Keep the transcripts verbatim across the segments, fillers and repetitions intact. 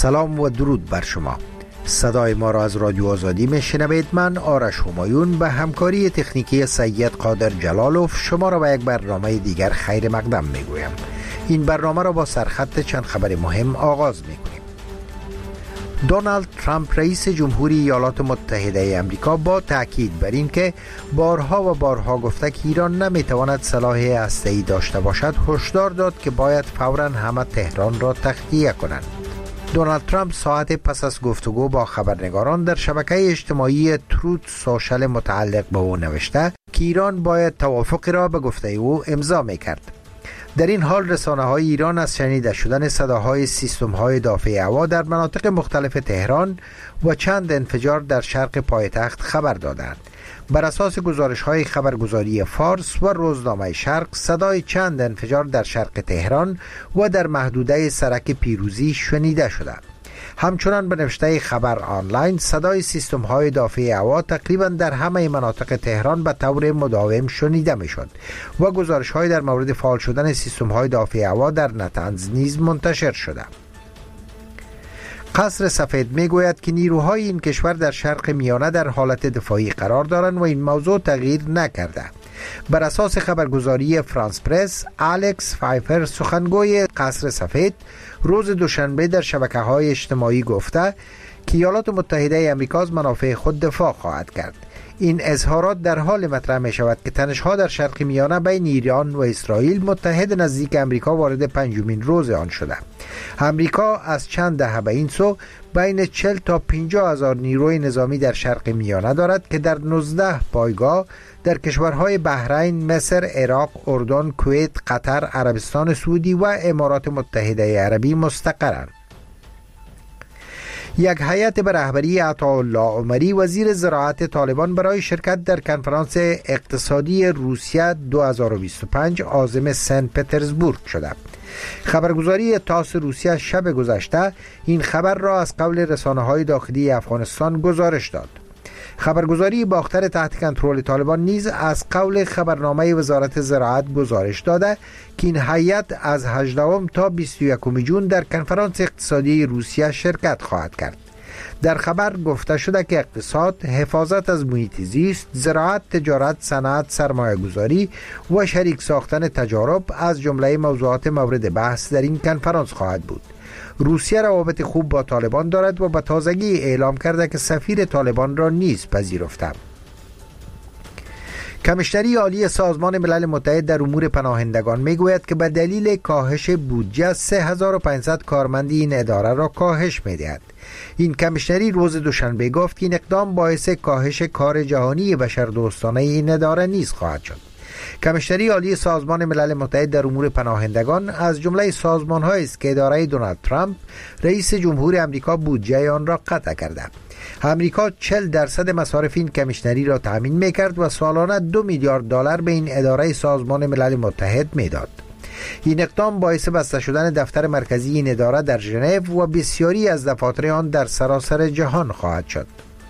سلام و درود بر شما. صدای ما را از رادیو آزادی میشنوید. من آرش همایون به همکاری تکنیکی سید قادر جلالوف شما را به یک برنامه دیگر خیر مقدم میگویم. این برنامه را با سرخط چند خبر مهم آغاز میکنیم. دونالد ترامپ رئیس جمهوری ایالات متحده آمریکا با تاکید بر این که بارها و بارها گفته که ایران نمیتواند سلاح هسته‌ای داشته باشد، هشدار داد که باید فوراً همه تهران را تخلیه کنند. دونالد ترامپ ساعت پس از گفتگو با خبرنگاران در شبکه اجتماعی تروت سوشل متعلق به او نوشته که ایران باید توافقی را به گفته او امضا میکرد. در این حال رسانه های ایران از شنیده شدن صداهای سیستم های دافع هوا در مناطق مختلف تهران و چند انفجار در شرق پایتخت خبر دادند. بر اساس گزارش های خبرگزاری فارس و روزنامه شرق، صدای چند انفجار در شرق تهران و در محدوده سرک پیروزی شنیده شده. همچنان به نوشته خبر آنلاین، صدای سیستم های دافع هوا تقریبا در همه مناطق تهران به طور مداوم شنیده می شد و گزارش های در مورد فعال شدن سیستم های دافع هوا در نطنز نیز منتشر شده. قصر سفید می گوید که نیروهای این کشور در شرق میانه در حالت دفاعی قرار دارند و این موضوع تغییر نکرده. بر اساس خبرگزاری فرانس پرس، الکس فایفر سخنگوی قصر سفید روز دوشنبه در شبکه‌های اجتماعی گفته که ایالات متحده آمریکا از منافع خود دفاع خواهد کرد. این اظهارات در حال مطرح می شود که تنش‌ها در شرق میانه بین ایران و اسرائیل متحد نزدیک آمریکا وارد پنجمین روز آن شده. آمریکا از چند دهه به این سو بین چهل تا پنجاه هزار نیروی نظامی در شرق میانه دارد که در نوزده پایگاه در کشورهای بحرین، مصر، عراق، اردن، کویت، قطر، عربستان سعودی و امارات متحده عربی مستقرند. یک هیئت به رهبری عطاالله عمری وزیر زراعت طالبان برای شرکت در کنفرانس اقتصادی روسیه دو هزار و بیست و پنج عازم سن پترزبورگ شده. خبرگزاری تاس روسیه شب گذشته این خبر را از قول رسانه‌های داخلی افغانستان گزارش داد. خبرگزاری باختر تحت کنترل طالبان نیز از قول خبرنامه وزارت زراعت گزارش داده که این هیئت از هجدهم تا بیست و یکم جون در کنفرانس اقتصادی روسیه شرکت خواهد کرد. در خبر گفته شده که اقتصاد، حفاظت از محیط زیست، زراعت، تجارت، صنعت، سرمایه گذاری و شریک ساختن تجارب از جمله موضوعات مورد بحث در این کنفرانس خواهد بود. روسیه روابط خوب با طالبان دارد و به تازگی اعلام کرده که سفیر طالبان را نیز پذیرفته. کمیشنری عالی سازمان ملل متحد در امور پناهندگان میگوید که به دلیل کاهش بودجه سه هزار و پانصد کارمند این اداره را کاهش میدهد. این کمیشنری روز دوشنبه گفت که این اقدام باعث کاهش کار جهانی بشردوستانه این اداره نیز خواهد شد. کمیشنری عالی سازمان ملل متحد در امور پناهندگان از جمله سازمان‌هایی است که اداره دونالد ترامپ رئیس جمهور آمریکا بودجه آن را قطع کرده. آمریکا چهل درصد مصارف این کمیشنری را تامین می‌کرد و سالانه دو میلیارد دلار به این اداره سازمان ملل متحد می‌داد. این اقدام باعث بسته شدن دفتر مرکزی این اداره در ژنو و بسیاری از دفاتر آن در سراسر جهان خواهد شد.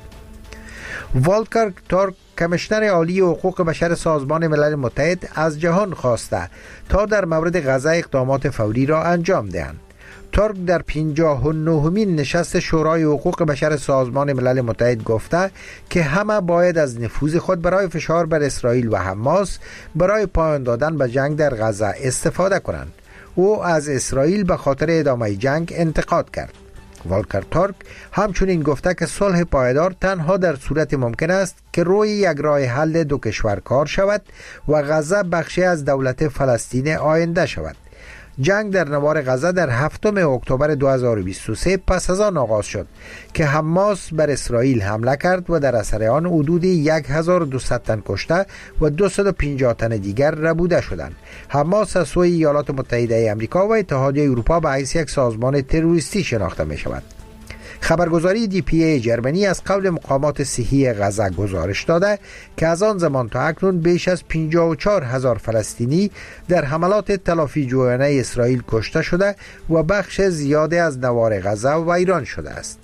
والکر تورک کمیشنر عالی حقوق بشر سازمان ملل متحد از جهان خواسته تا در مورد غزه اقدامات فوری را انجام دهند. تورک در پنجاه و نهمین نشست شورای حقوق بشر سازمان ملل متحد گفته که همه باید از نفوذ خود برای فشار بر اسرائیل و حماس برای پایان دادن به جنگ در غزه استفاده کنند. او از اسرائیل به خاطر ادامه جنگ انتقاد کرد. والکر تورک همچنین گفته که صلح پایدار تنها در صورت ممکن است که روی یک راه حل دو کشور کار شود و غزه بخشی از دولت فلسطین آینده شود. جنگ در نوار غزه در هفتم اکتبر دو هزار و بیست و سه پس از آن آغاز شد که حماس بر اسرائیل حمله کرد و در اثر آن حدود هزار و دویست تن کشته و دویست و پنجاه تن دیگر ربوده شدند. حماس از سوی ایالات متحده آمریکا و اتحادیه اروپا به حیث یک سازمان تروریستی شناخته می شود. خبرگزاری دی پی ای جرمنی از قول مقامات صحی غزه گزارش داده که از آن زمان تا اکنون بیش از پنجاه و چهار هزار فلسطینی در حملات تلافی جویانه اسرائیل کشته شده و بخش زیادی از نوار غزه ویران شده است.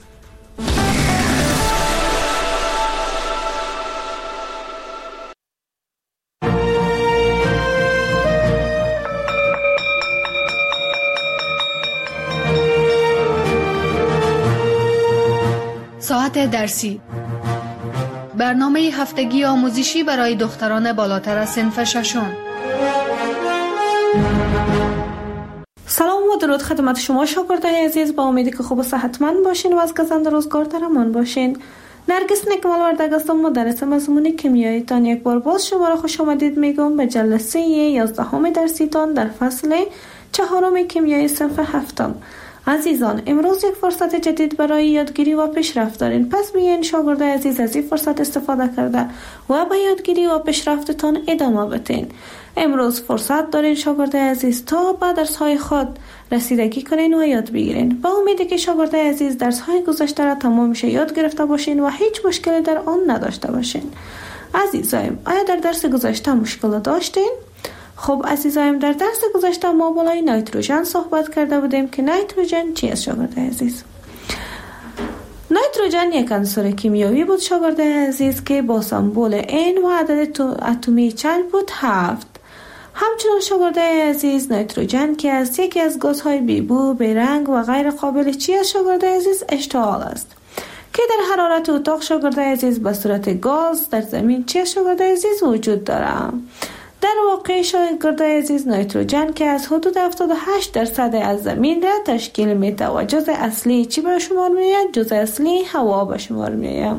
شرایط درسی. برنامه هفتگی آموزشی برای دختران بالاتر از صنف ششم. سلام و درود خدمت شما شاگردای عزیز، با امیدی که خوب و صحتمند باشین و از گزند روزگار در امان باشین. نرگس نکمل وردگ هستم، مدرس مضمون کیمیایی تان. یک بار باز شما را خوش آمدید میگم به جلسه یازدهم درسی تان در فصل چهارم کیمیای صنف هفتم. عزیزان، امروز یک فرصت جدید برای یادگیری و پیشرفت دارین. پس بیاین شاگردای عزیز از این فرصت استفاده کرده و به یادگیری و پیشرفتتان ادامه بدین. امروز فرصت دارین شاگردای عزیز تا به درس‌های خود رسیدگی کنین و یاد بگیرین. با امیدی که شاگردای عزیز درس‌های گذشته را تمامش یاد گرفته باشین و هیچ مشکلی در آن نداشته باشین. عزیزایم، آیا در درس گذشته مشکل داشتین؟ خب عزیزایم، در درس گذشته ما بالای نیتروژن صحبت کرده بودیم که نیتروژن چی است شاگردای عزیز؟ نیتروژن یک عنصر کیمیایی بود شاگردای عزیز که با سمبل N و عدد اتمی چند بود؟ هفت. همچنان شاگردای عزیز، نیتروژن که از یکی از گازهای بیبو، بیرنگ و غیر قابل چی است شاگردای عزیز؟ اشتعال است که در حرارت اتاق شاگردای عزیز به صورت گاز در زمین چی است شاگردای عزیز؟ وجود دارد. در واقع شاگردای عزیز، نیتروژن که از حدود هفتاد و هشت درصد از زمین را تشکیل میده و جزء اصلی چی به شمار میآید؟ جزء اصلی هوا به شمار میآید.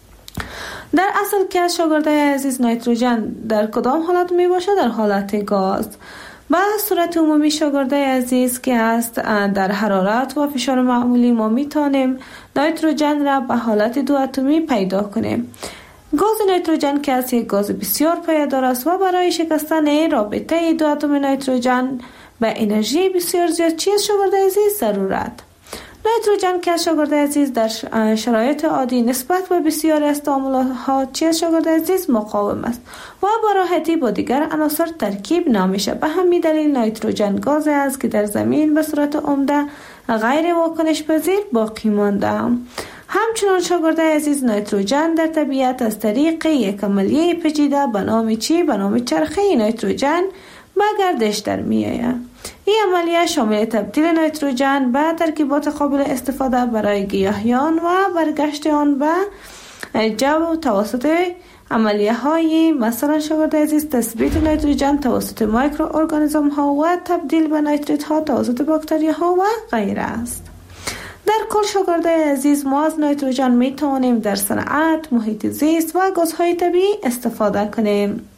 در اصل که شاگردای عزیز، نیتروژن در کدام حالت می باشه؟ در حالت گاز. به صورت عمومی شاگردای عزیز که است در حرارت و فشار معمولی ما میتونیم نیتروژن را به حالت دو اتمی پیدا کنیم. گاز نیتروژن که است یک گاز بسیار پایدار است و برای شکستن رابطه دو اتم نیتروژن به انرژی بسیار زیاد چی است شاگردای عزیز؟ ضرورت. نیتروژن که شاگردای عزیز در شرایط عادی نسبت به بسیاری از تعاملها چی است شاگردای عزیز؟ مقاوم است و با راحتی با دیگر عناصر ترکیب نمیشه. به همین دلیل نیتروژن گازی است که در زمین به صورت عمده غیر واکنش پذیر باقی مانده. همچنان شاگردای عزیز، نیتروژن در طبیعت از طریق یک عملیه پیچیده به نام چی؟ به نام چرخه نیتروژن به گردش در می آید. این عملیه شامل تبدیل نیتروژن به ترکیبات قابل استفاده برای گیاهیان و برگشت آن به جو توسط عملیه های مثلا شاگردای عزیز تثبیت نیتروژن توسط میکروارگانیسم ها و تبدیل به نیتریت ها توسط باکتری ها و غیره است. در کل شاگردای عزیز، ما از نیتروژن می توانیم در صنعت، محیط زیست و گازهای طبیعی استفاده کنیم.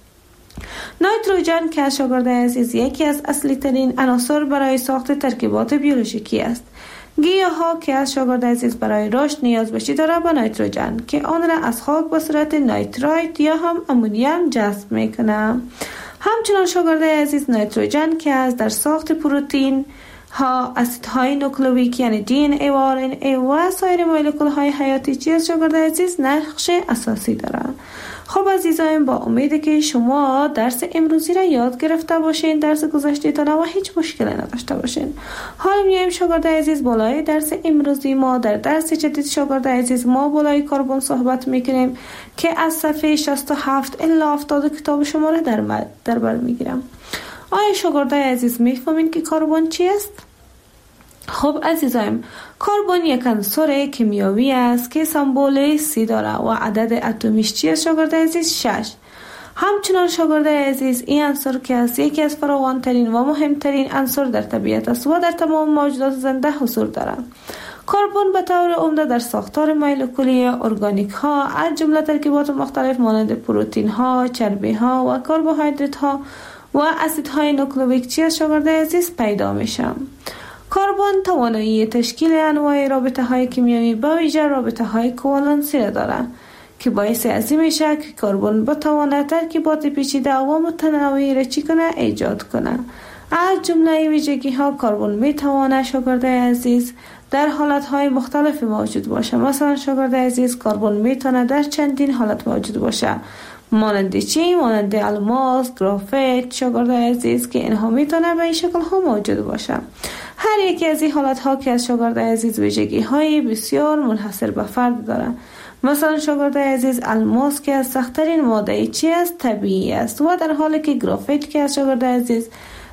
نیتروژن که شاگردای عزیز یکی از اصلی ترین عناصر برای ساخت ترکیبات بیولوژیکی است. گیاها که از شاگردای عزیز برای رشد نیاز بشی داره به نیتروژن که آن را از خاک به صورت نیترایت یا هم امونیم جذب میکنه. همچنان شاگردای عزیز، نیتروژن که از در ساخت پروتئین ها، اسیدهای نوکلئیک یعنی دی ان ای و آر ان ای و سایر مولکول های حیاتی چیز شاگردای عزیز نقش اساسی دارند. خب عزیزان، با امیده که شما درس امروزی را یاد گرفته باشین، درس گذشته تان و هیچ مشکلی نداشته باشین. حالا میایم شاگردای عزیز بالای درس امروزی ما در درس جدید شاگردای عزیز ما بالای کربن صحبت میکنیم که از صفحه شصت و هفت الی هفتاد کتاب شما را در در بر میگیرم. آیا شاگردای عزیز میفهمین که کربن چی است؟ خب عزیزایم، کربن یک عنصر کیمیایی است که سمبل سی داره و عدد اتمیش چی است شاگردای عزیز؟ شش. همچنان شاگردای عزیز، این عنصر که است یکی از فراوانترین و مهمترین عناصر در طبیعت است و در تمام موجودات زنده حضور دارد. کربن به طور عمده در ساختار مولکولی ارگانیک ها از جمله ترکیبات مختلف مانند پروتئین ها، چربی ها و کربوهیدرات ها و اسیدهای نوکلئیک چی است شاگردای عزیز؟ پیدا میشه. کربن توانایی تشکیل انواع رابطه های کیمیایی به ویژه رابطه های کوالنسی را دارد که باعث از این میشه که کربن بتواند ترکیبات پیچیده و متنوعی را چی کنه؟ ایجاد کنه. از جمله ویژگی ها کربن میتواند شاگردای عزیز در حالت های مختلف موجود باشه. مثلا شاگردای عزیز، کربن میتونه در چندین حالت موجود باشه، مانند چی؟ مانند الماس، گرافیت شاگردای عزیز که اینها میتونه به این شکل ها موجود باشه. هر یکی از این حالت ها که از شاگردای عزیز ویژگی های بسیار منحصر به فرد داره. مثلا شاگردای عزیز، الماس که از سخت‌ترین ماده چی است؟ طبیعی است و در حالی که گرافیت که از شاگردای عزیز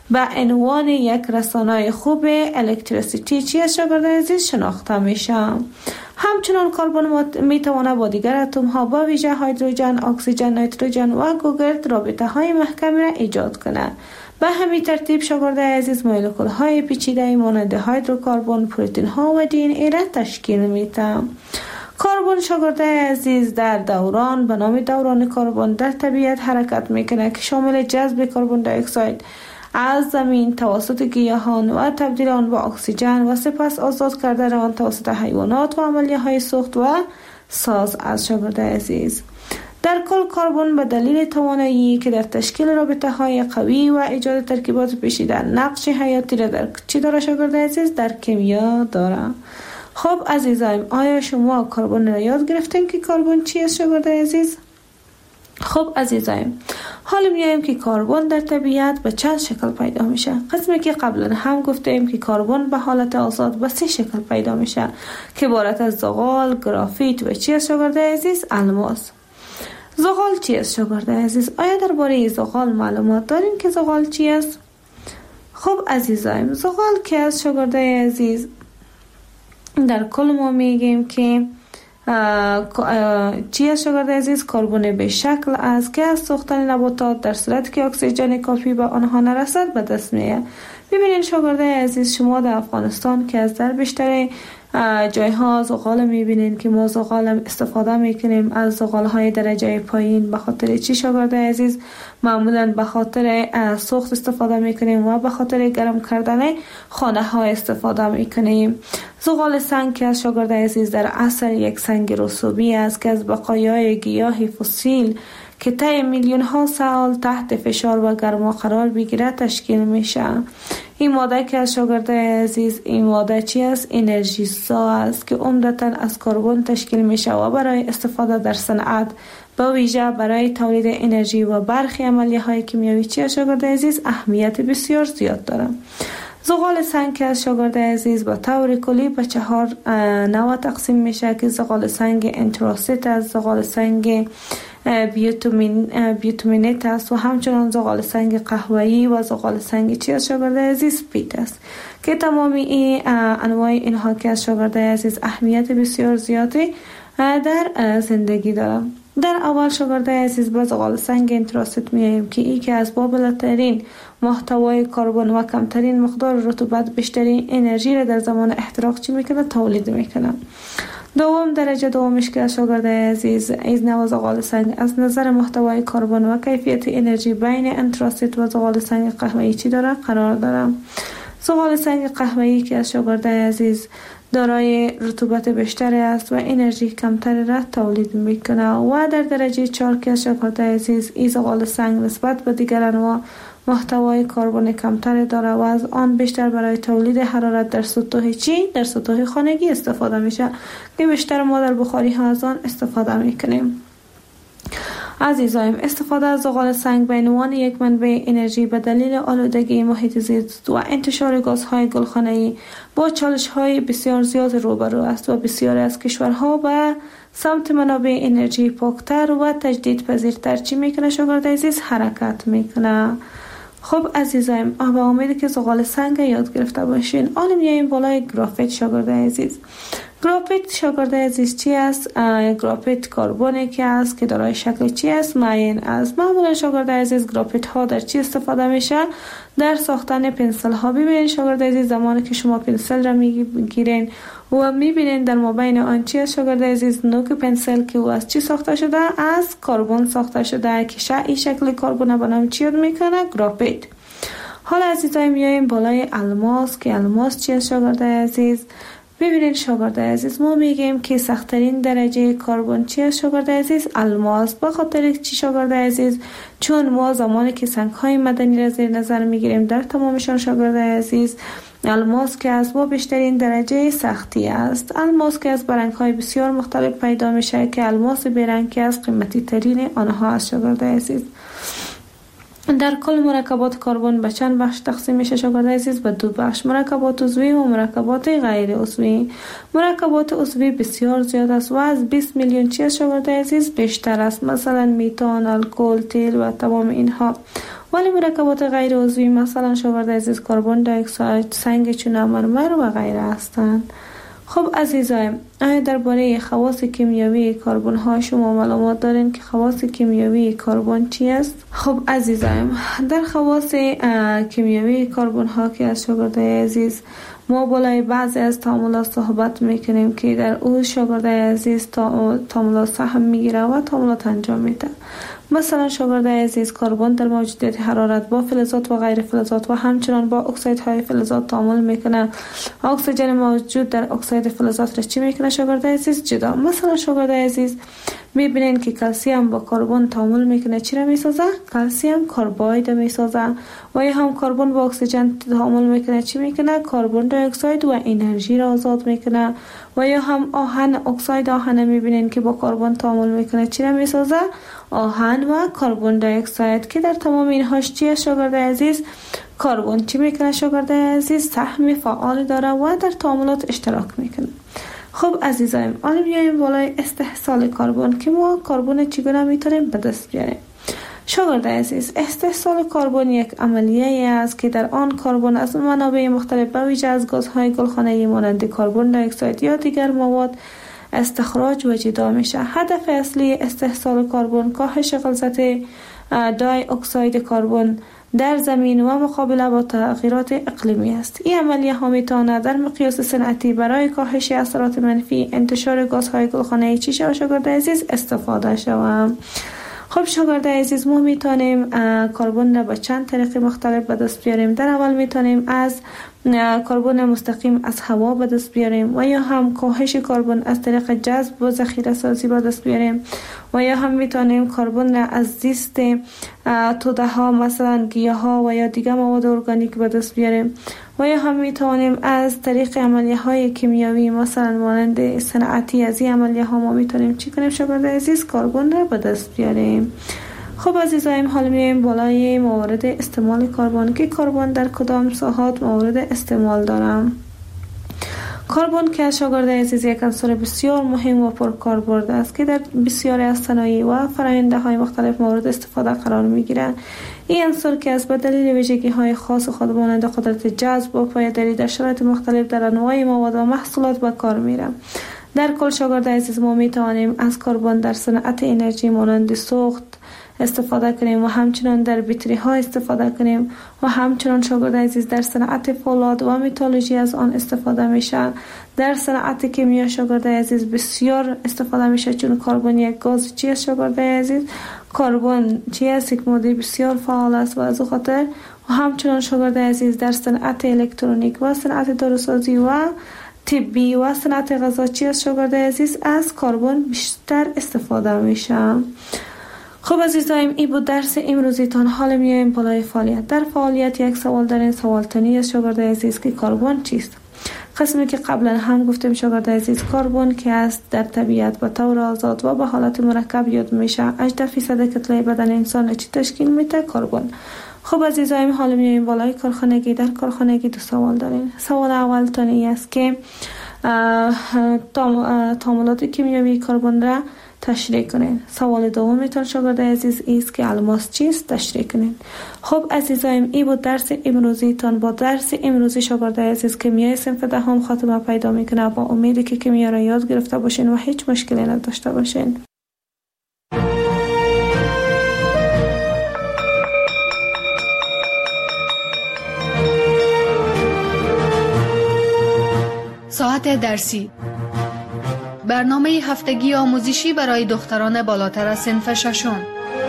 به عنوان یک رسانه خوب الکتریسیتی چی است شاگردان عزیز شناخته میشه. همچنان کربن می تواند با دیگر اتم ها با ویژه هیدروژن، اکسیژن، نیتروژن و گوگرد رابطه های محکمی را ایجاد کند. به همین ترتیب شاگردان عزیز مولکول های پیچیده مانند هیدروکربن، پروتئین ها و دی ان ای را تشکیل میده. کربن شاگردان عزیز در دوران به نام دوران کربن در طبیعت حرکت میکنه که شامل جذب کربن دی اکساید از زمین توسط گیاهان و تبدیل آن به اکسیژن و سپس آزاد کردن آن توسط حیوانات و عملیه های سوخت و ساز از شاگردان عزیز. در کل کربن به دلیل توانایی که در تشکیل رابطه های قوی و ایجاد ترکیبات پیچیده نقش حیاتی را در چی داره شاگردان عزیز؟ در کیمیا داره. خب عزیزایم، آیا شما کربن را یاد گرفتین که کربن چی است شاگردان عزیز؟ خب عزیزایم، حالا میایم که کربن در طبیعت به چند شکل پیدا میشه. قسمی که قبلا هم گفتیم که کربن به حالت آزاد به سه شکل پیدا میشه که عبارت از زغال، گرافیت و چی است شاگردان عزیز؟ الماس. زغال چی است شاگردان عزیز؟ آیا درباره زغال معلومات دارین که زغال چی است؟ خب عزیزایم، زغال که است شاگردان عزیز در کل ما میگیم که چی است شاگردان عزیز؟ کربن به شکل است که از سوختن نباتات در صورتی که اکسیژن کافی به آنها نرسد به دست میاد. ببینید شاگردان عزیز، شما در افغانستان که از در بیشتر جایها زغال میبینین که ما زغال استفاده میکنیم از زغال های درجه پایین. به خاطر چی شاگردان عزیز؟ معمولا به خاطر سوخت استفاده میکنیم و به خاطر گرم کردن خانه ها استفاده میکنیم. زغال سنگ که از شاگردان عزیز در اصل یک سنگ رسوبی است که از بقایای گیاه فسیل که طی میلیون ها سال تحت فشار و گرما قرار بگیرد تشکیل میشه. این ماده که از شاگردان عزیز این ماده چی است؟ انرژی سا است که عمدتاً از کربن تشکیل میشه و برای استفاده در صنعت با ویژه برای تولید انرژی و برخی عملیه های کیمیایی چی از شاگردان عزیز اهمیت بسیار زیاد داره. زغال سنگ که از شاگردان عزیز به طور کلی به چهار نوع تقسیم میشه که زغال سنگ انتراسیت است، زغال سنگ بیوتومین بیوتومینت است و همچنان زغال سنگ قهوه‌ای و زغال سنگ چی از شاگردان عزیز پیت است که تمامی این انواع اینها که از شاگردان عزیز اهمیت بسیار زیادی در زندگی دارند. در اول شاگردان عزیز به زغال سنگ انتراسیت میاییم که ای که از بالاترین محتوای کربن و کمترین مقدار رطوبت بیشترین انرژی را در زمان احتراق چی میکنه؟ تولید میکنه. دوم درجه دومش که شاگردان عزیز از نوع زغال سنگ از نظر محتوای کربن و کیفیت انرژی بین انتراسیت و زغال سنگ قهوه‌ای چی داره؟ قرار داره. زغال سنگ قهوه‌ای که از شاگردان عزیز دارای رطوبت بیشتری است و انرژی کمتری را تولید میکنه. و در درجه چهار که از شاگردان عزیز این زغال سنگ نسبت به دیگر انواع محتوای کربن کمتری داره و از آن بیشتر برای تولید حرارت در سطوح چی؟ در سطوح خانگی استفاده میشه که بیشتر ما در بخاری ها از آن استفاده میکنیم. عزیزایم، استفاده از زغال سنگ به عنوان یک منبع انرژی به دلیل آلودگی محیط زیست و انتشار گازهای گلخانه‌ای با چالش‌های بسیار زیاد روبرو است و بسیاری از کشورها به سمت منابع انرژی پاکتر و تجدیدپذیرتر چی میکنه شاگردان عزیز؟ حرکت میکنه. خب عزیزایم، با امید که زغال سنگ یاد گرفته باشین. حالا میایم بالای گرافیت شاگردان عزیز. گرافیت شاگردان عزیز چی است؟ گرافیت کربنی که است که دارای شکل چی است؟ معین است. معمولا شاگردان عزیز گرافیت ها در چی استفاده میشه؟ در ساختن پنسل ها. ببینید شاگردان عزیز، زمانی که شما پنسل را میگیرین و میبینین در مابین آن چی است شاگردان عزیز؟ نوک پنسل که او از چی ساخته شده؟ از کربن ساخته شده که این شکل کربن به نام چی یاد میکنه؟ گرافیت. حالا عزیزای میایم بالای الماس که الماس چی است شاگردان عزیز؟ ببینید شاگردان عزیز، ما میگیم که سخت‌ترین درجه کربن چی است شاگردان عزیز؟ الماس. به خاطر چی شاگردان عزیز؟ چون ما زمانی که سنگ‌های معدنی را زیر نظر میگیریم در تمامشان شاگردان عزیز الماس که از با بیشترین درجه سختی است. الماس که از برنگ‌های بسیار مختلف پیدا میشه که الماس برنگ که از قیمتی ترین آنها است شاگردان عزیز. در کل مرکبات کربن به چند بخش تقسیم میشه شاگردان عزیز؟ به دو بخش، مرکبات عضوی و مرکبات غیر عضوی. مرکبات عضوی بسیار زیاد است و از بیست میلیون چیز شاگردان عزیز بیشتر است، مثلا میتان، الکل، تیل و تمام اینها. ولی مرکبات غیر عضوی مثلا شاگرد عزیز کربن دی اکساید، سنگ چونه، مرمر و غیره هستند. خب عزیزایم، آیا درباره خواص کیمیایی کربن ها شما معلومات دارین که خواص کیمیایی کربن چی است؟ خب عزیزایم، در خواص کیمیایی کربن ها که از شاگرد عزیز ما بالای بعضی از تعاملات صحبت میکنیم که در او شاگرد عزیز تعاملات سهم میگیره و تعاملات انجام میده. مثلا شاگرد عزیز کربن در موجودیت حرارت با فلزات و غیر فلزات و همچنان با اکسایدهای فلزات تعامل میکنه. اکسیژن موجود در اکساید فلزات را چی میکنه شاگرد عزیز؟ جدا. مثلا شاگرد عزیز میبینین که کلسیم با کربن تعامل میکنه، چی را میسازه؟ کلسیم کرباید میسازه. و یا هم کربن با اکسیژن تعامل میکنه، چی میکنه؟ کربن دی اکساید و انرژی را آزاد میکنه. و یا هم آهن، اکساید آهن میبینین که با کربن تعامل میکنه، چی را میسازه؟ آهن و کربن دی اکساید، که در تمام اینهاش چیه شاگرد عزیز؟ کربن چی میکنه شاگرد عزیز؟ سهم فعال داره و در تعاملات اشتراک میکنه. خب عزیزایم، حالا بیایم بالای استحصال کربن که ما کربن چگونه میتونیم به دست بیاریم. شاگرد عزیز، استحصال کربن یک عملیه است که در آن کربن از منابع مختلف به ویژه از گازهای گلخانه‌ای مانند کربن دی اکساید یا دیگر مواد استخراج و جدا میشه. هدف اصلی استحصال کربن کاهش غلظت دی اکساید کربن در زمین و مقابله با تغییرات اقلیمی است. این عملیه ها میتونه در مقیاس صنعتی برای کاهش اثرات منفی انتشار گازهای گلخانه‌ای چی شود شاگرد عزیز؟ استفاده شود. خب شاگرد عزیز، ما میتونیم کربن را به چند طریق مختلف به دست بیاریم. در اول میتونیم از کربن مستقیم از هوا به دست بیاریم و یا هم کاهش کربن از طریق جذب و ذخیره سازی به دست بیاریم و یا هم میتونیم کربن را از زیست توده ها مثلا گیاه ها و یا دیگر مواد ارگانیک به دست بیاریم و یا هم میتونیم از طریق عملیه های کیمیایی مثلا مانند صنعتی از این عملیه ها ما میتونیم چی کنیم شاگرد عزیز؟ کربن را به دست بیاریم. خب عزیزایم، حالا میایم بالای موارد استعمال کربن که کربن در کدام ساحات مورد استعمال دارم. کربن که شاگرد عزیز یک عنصر بسیار مهم و پرکاربرد است که در بسیاری از صنایع و فرآیندهای های مختلف مورد استفاده قرار میگیرد. این عنصر که از به دلیل ویژگی های خاص خود مانند قدرت جذب و پایداری در شرایط مختلف در انواع مواد و محصولات به کار میره. در کل شاگرد عزیز، ما میتوانیم از کربن در صنعت انرژی مانند سوخت استفاده کنیم و همچنان در بطری ها استفاده کنیم و همچنان شاگرد عزیز در صنعت فولاد و متالورژی از آن استفاده میشه. در صنعت کیمیا شاگرد عزیز بسیار استفاده میشه، چون کربن یک گاز چی است شاگرد عزیز؟ کربن چی است؟ یک ماده بسیار فعال است و از خاطر و همچنان شاگرد عزیز در صنعت الکترونیک و صنعت داروسازی و طبی و صنعت غذا چی است شاگرد عزیز؟ از کربن بیشتر استفاده میشه. خب عزیزایم، این بود درس امروزیتان. حالا میایم بالای فعالیت. در فعالیت یک سوال دارین. سوال تنی است شاگرد عزیز که کربن چیست؟ قسمی که قبلا هم گفتیم شاگرد عزیز، کربن که است در طبیعت به طور آزاد و به حالت مرکب یاد میشه. هجده فیصد کتله بدن انسان چی تشکیل میده؟ کربن. خب عزیزایم، حالا میایم بالای کارخانگی. در کارخانگی دو سوال دارین. سوال اول تنی است که تعاملات کیمیایی کربن را تشریح کنین. سوال دومیتون شاگرد عزیز است که الماس چیست؟ تشریح کنین. خب عزیزایم، این بود درس امروزیتان. با درس امروزی شاگرد عزیز کیمیای صنف دهم خاتمه پیدا میکنه. با امیدی که کیمیا را یاد گرفته باشین و هیچ مشکلی نداشته باشین. ساعت درسی، برنامه هفتگی آموزشی برای دختران بالاتر از صنف ششم.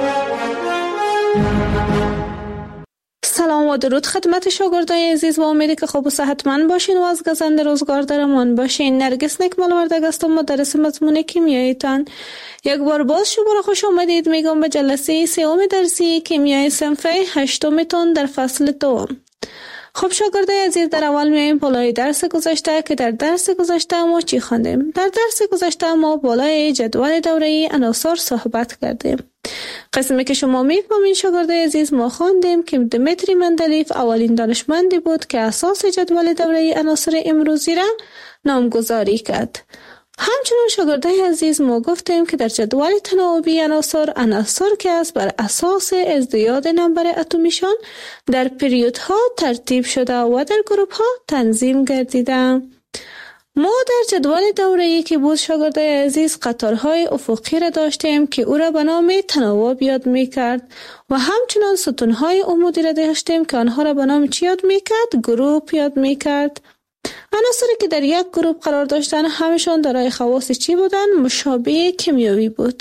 سلام و درود خدمت شاگردای عزیز و امیدی که خوب و صحتمند باشین و از گزند روزگار درمان باشین. نرگس نکمل وردگ هستم، مدرس مضمون کیمیایتان. یک بار باز شما خوش آمدید میگم به جلسه سوم درسی کیمیای صنف هشتمتون در فصل دوم. خب شاگردای عزیز، در اول میایم بالای درس گذشته که در درس گذشته ما چی خواندیم؟ در درس گذشته ما بالای جدول دوره‌ای عناصر صحبت کردیم. قسمی که شما میفهمین شاگردای عزیز، ما خواندیم که دمیتری مندلیف اولین دانشمندی بود که اساس جدول دوره‌ای عناصر امروزی را نامگذاری کرد. همچنان شاگردای عزیز ما گفتیم که در جدول تناوبی عناصر عناصر که است بر اساس ازدیاد نمبر اتمیشان در پریودها ترتیب شده و در گروپ ها تنظیم گردیده. ما در جدول دوره‌ای که بود شاگردای عزیز قطارهای افقی را داشتیم که او را به نام تناوب یاد می‌کرد و همچنان ستونهای عمودی را داشتیم که آنها را به نام چی یاد می‌کرد؟ گروپ یاد می‌کرد. عناصری که در یک گروپ قرار داشتن همشان دارای خواص چی بودن؟ مشابه کیمیایی بود.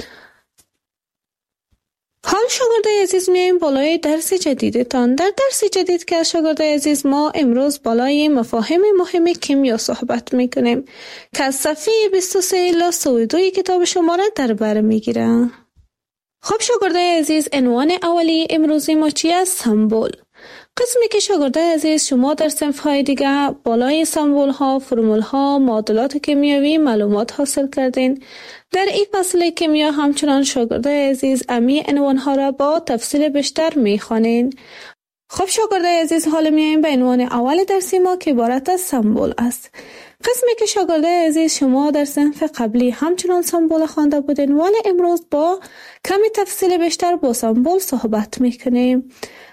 حال شاگردای عزیز میایم بالای درس جدیدتان. در درس جدید که از شاگردای عزیز ما امروز بالای مفاهیم مهم کیمیا صحبت میکنیم که از صفحه بیست و سه الی سی و دو کتاب شما را در بر میگیره. خب شاگردای عزیز عنوان اولی امروزی ما چی است؟ سمبل. قسمی که شاگردای عزیز شما در صنف‌های دیگه بالای سمبول‌ها، فرمول‌ها، معادلات کیمیایی معلومات حاصل کردین. در این فصل کیمیا همچنان شاگردای عزیز امی عنوان‌ها را با تفصیل بیشتر می‌خوانین. خب شاگردای عزیز حالا میایم به عنوان اول درسی ما که عبارت از سمبل است. قسمی که شاگردای عزیز شما در صنف قبلی همچنان سمبل خوانده بودین ولی امروز با کمی تفصیل بیشتر با سمبل صحبت می‌کنیم.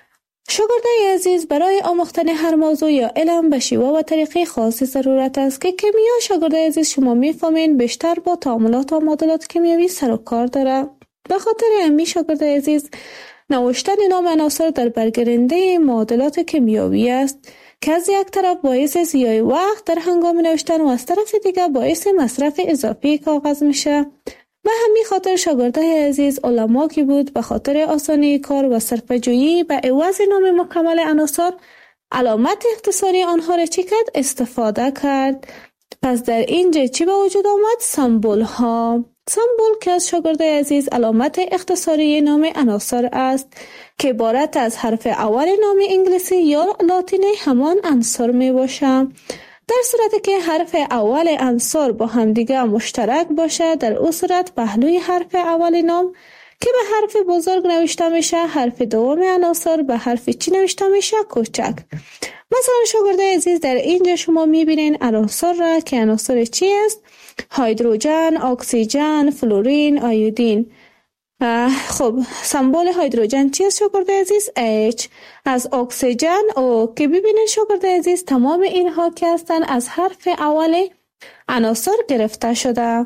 شاگردای عزیز برای آموختن هر موضوع یا علم به شیوه و طریقه خاصی ضرورت است که کیمیا شاگردای عزیز شما میفهمین بیشتر با تعاملات و معادلات کیمیایی سر و کار داره. به خاطر همین شاگردای عزیز نوشتن نام عناصر در برگرنده معادلات کیمیایی است که از یک طرف باعث ضیاع وقت در هنگام نوشتن و از طرف دیگر باعث مصرف اضافی کاغذ میشه. به همین خاطر شاگردای عزیز علما که بود به خاطر آسانی کار و صرفه‌جویی به عوض نام مکمل عناصر علامت اختصاری آنها را چی کرد؟ استفاده کرد. پس در اینجا چی به وجود آمد؟ سمبول ها. سمبول که از شاگردای عزیز علامت اختصاری نام عناصر است که عبارت از حرف اول نام انگلیسی یا لاتینی همان عنصر می باشه. در صورتی که حرف اول عنصر با همدیگه مشترک باشه در او صورت پهلوی حرف اول نام که به حرف بزرگ نوشته میشه حرف دوم عناصر به حرف چی نوشته میشه؟ کوچک. مثلا شاگردای عزیز در اینجا شما میبینین عناصر را که عناصر چی است؟ هیدروژن، اکسیژن، فلورین، آیودین. خب سمبل هیدروژن چی است شاگردای عزیز؟ H. از اکسیژن او که ببینین شاگردای عزیز تمام اینها که هستن از حرف اول عناصر گرفته شده.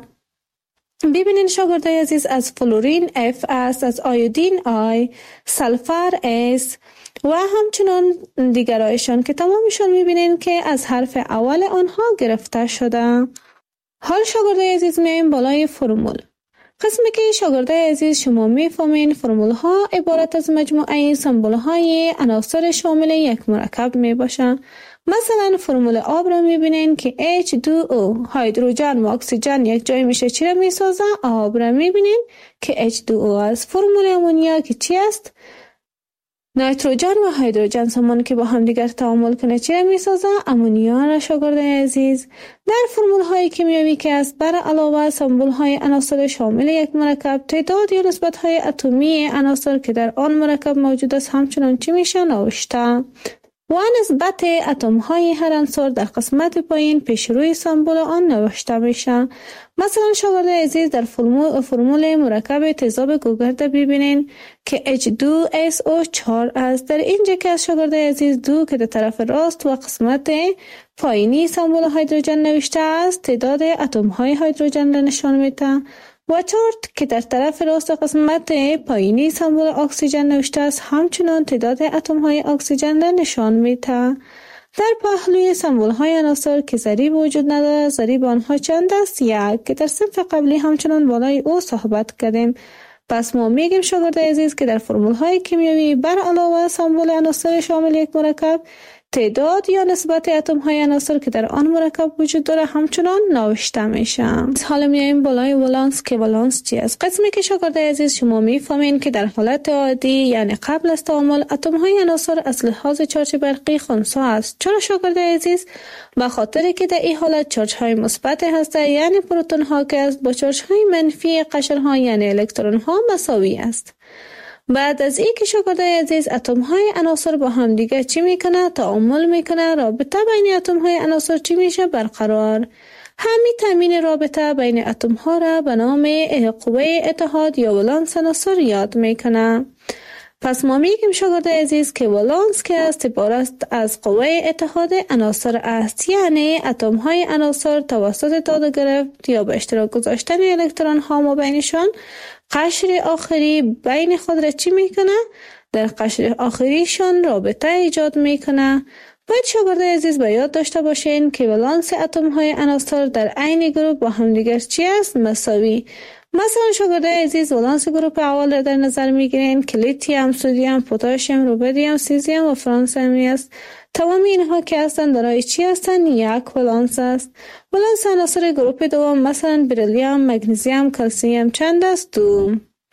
ببینین شاگردای عزیز از فلورین F است، از آیودین I، سلفر S و همچنان دیگرایشان که تمامشون میبینین که از حرف اول آنها گرفته شده. حال شاگردای عزیز میایم بالای فرمول. قسمی که شاگردای عزیز شما میفهمین فرمول ها عبارت از مجموعه سمبل های عناصر شامل یک مرکب می باشن. مثلا فرمول آب را میبینین که اچ دو او هیدروژن و اکسیژن یک جای میشه چی را میسازه؟ آب را میبینین که اچ دو او است. فرمول امونیا که چی است؟ نیتروژن و هیدروژن سامان که با هم دیگر تعامل کنه چی را میسازه؟ امونیا را شاگردای عزیز. در فرمول های کیمیایی که است بر علاوه سمبل های عناصر شامل یک مرکب تعداد یا نسبت های اتمی عناصر که در آن مرکب موجود است همچنان چی میشه نوشته و نسبت اتم های هر عنصر در قسمت پایین پیش روی سمبل آن نوشته میشه. مثلا شاگردای عزیز در فرمول, فرمول مرکب تیزاب گوگرد ببینین که اچ دو اس او چهار است. در اینجا که از شاگردای عزیز دو که در طرف راست و قسمت پایینی سمبل هیدروژن نوشته است تعداد اتم های هیدروژن را نشان میده و چهار که در طرف راست قسمت پایینی سمبل اکسیژن نوشته است همچنان تعداد اتم های اکسیژن را نشان میده. در پهلوی سمبل های عناصر که ضریب وجود نداره ضریب آنها چند است؟ یک که در صنف قبلی همچنان بالای او صحبت کردیم. پس ما میگیم شاگردای عزیز که در فرمول های کیمیایی بر علاوه سمبل عناصر شامل یک مرکب تعداد یا نسبت اتم های عناصر که در آن مرکب وجود داره همچنان نوشته میشه. حالا میایم بالای ولانس که ولانس چی است؟ قسمی که شاگردای عزیز شما میفهمین که در حالت عادی یعنی قبل از تعامل اتم های عناصر از لحاظ چارج برقی خنثی است. چرا شاگردای عزیز؟ به خاطر که در این حالت چارج های مثبت هسته یعنی پروتون ها که است با چارج های منفی قشر ها یعنی الکترون ها مساوی است. بعد از این که شاگردای عزیز اتم های عناصر با هم دیگه چی میکنه؟ تعامل میکنه. رابطه بین اتم های عناصر چی میشه؟ برقرار. همین تامین رابطه بین اتم ها را به نام قوه اتحاد یا ولانس عناصر یاد میکنه. پس ما میگیم شاگرد عزیز که ولانس که است عبارت از قوه اتحاد عناصر است، یعنی اتم های عناصر توسط داده گرفت یا به اشتراک گذاشتن الکترون ها ما بینشان قشر آخری بین خود را چی میکنه؟ در قشر آخریشان رابطه ایجاد میکنه. باید شاگرد عزیز به یاد داشته باشین که ولانس اتم های عناصر در عین گروپ با همدیگر چی است؟ مساوی. مثلا شاگرد عزیز ولانس گروپ اول را در نظر میگیرین که لیتیوم، سدیم، پتاسیم، رودیم، سیزیم و فرانسیمی است. تمام اینها که هستند دارای چی هستند؟ یک ولانس است. ولانس عناصر گروپ دوم مثلا بریلیوم، مگنیزیم، کلسیم چند است؟ دو.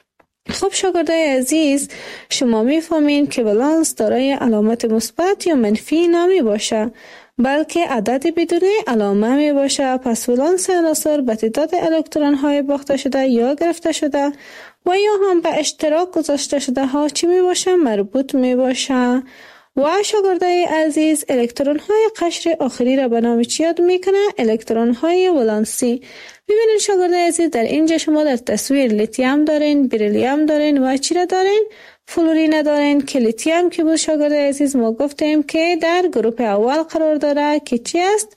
خب شاگردای عزیز، شما میفهمین که ولانس دارای علامت مثبت یا منفی نمی باشه، بلکه عدد بدون علامه می باشه. پس ولانس عناصر به تعداد الکترون های باخته شده یا گرفته شده و یا هم به اشتراک گذاشته شده ها چی می باشه؟ مربوط می باشه. و شاگردای عزیز، الکترون های قشر آخری را به نام چی یاد میکنه؟ الکترون های ولانسی. ببینید شاگردای عزیز، در اینجا شما در تصویر لیتیوم دارین، بریلیوم دارین و چی را دارین؟ فلورین دارین که لیتیوم که بود شاگردای عزیز ما گفتیم که در گروپ اول قرار داره که چی است؟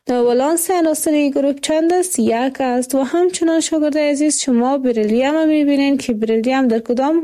ولانس عناصری گروپ چند است؟ یک است. و همچنان شاگردای عزیز شما بریلیوم میبینین که بریلیوم در کدام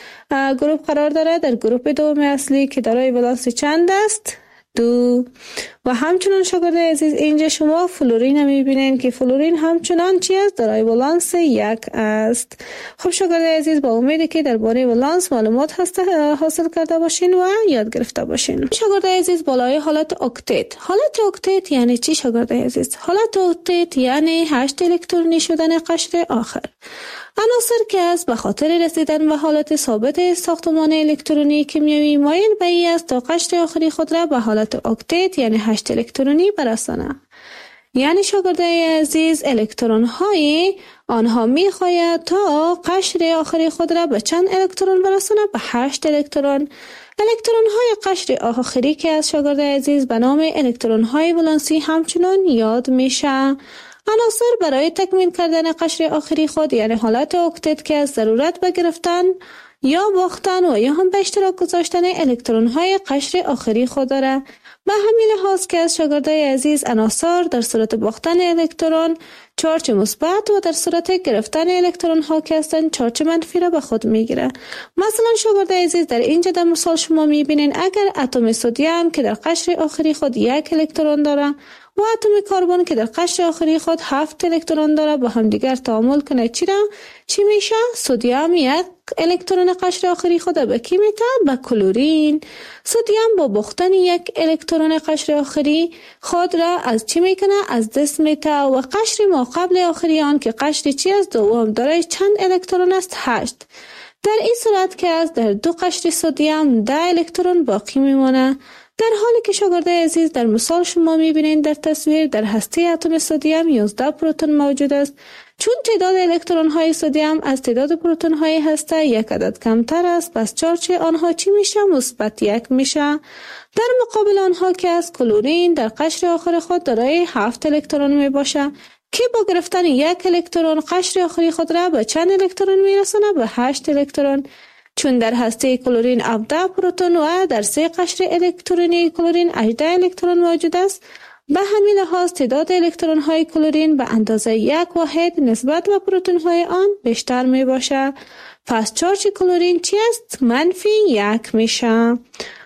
گروپ قرار داره؟ در گروپ دوم اصلی که دارای ولانس چند است؟ دو. و همچنان شاگردای عزیز اینجا شما فلورین میبینین که فلورین همچنان چی است؟ دارای ولانس یک است. خب شاگردای عزیز، با امیدی که درباره ولانس معلومات حاصل کرده باشین و یاد گرفته باشین. شاگردای عزیز، بالای حالت اکتت. حالت اکتت یعنی چی شاگردای عزیز؟ حالت اکتت یعنی هشت الکترونی شدن قشر آخر. عناصر که از به خاطر رسیدن به حالت ثابت ساختمان الکترونی کیمیایی مایل به این است تا قشر آخری خود را به حالت اکتت یعنی هشت الکترونی برسانه. یعنی شاگردای عزیز، الکترون های آنها می خواهد تا قشر آخری خود را به چند الکترون برسانه؟ به هشت الکترون. الکترون های قشر آخری که از شاگردای عزیز به نام الکترون های ولانسی همچنان یاد میشه. عناصر برای تکمیل کردن قشر آخری خود یعنی حالت اکتت که از ضرورت به گرفتن یا باختن و یا هم به اشتراک گذاشتن الکترون های قشر آخری خود داره. به همین لحاظ که از شاگردای عزیز عناصر در صورت باختن الکترون چارج مثبت و در صورت گرفتن الکترون ها که هستند چارج منفی را به خود میگیره. مثلا شاگردای عزیز، در اینجا در مثال شما میبینین اگر اتم سدیم که در قشر آخری خود یک الکترون داره و اتم کربن که در قشر آخری خود هفت الکترون داره با هم دیگر تعامل کنه چی را؟ چی میشه؟ سدیم یک الکترون قشر آخری خود به کی میته؟ به کلورین. سدیم با باختن یک الکترون قشر آخری خود را از چی میکنه؟ از دست میته. و قشر ما قبل آخری آن که قشر چی است؟ دوم دارای چند الکترون است؟ هشت. در این صورت که از در دو قشر سدیم ده الکترون باقی میمونه. در حالی که شاگردای عزیز در مثال شما میبینید در تصویر در هسته اتم سدیم یازده پروتون موجود است. چون تعداد الکترون های سدیم از تعداد پروتون های هسته یک عدد کمتر است، پس چارج آنها چی میشه؟ مثبت یک میشه. در مقابل آنها که از کلورین در قشر آخر خود دارای هفت الکترون می باشه که با گرفتن یک الکترون قشر آخری خود را به چند الکترون میرسونه؟ به هشت الکترون. چون در هسته کلورین هفده پروتون و در سه قشر الکترونی کلورین هجده الکترون موجود است، به همین لحاظ تعداد الکترون های کلورین به اندازه یک واحد نسبت به پروتون های آن بیشتر می باشه. پس چارج کلورین چی است؟ منفی یک میشه.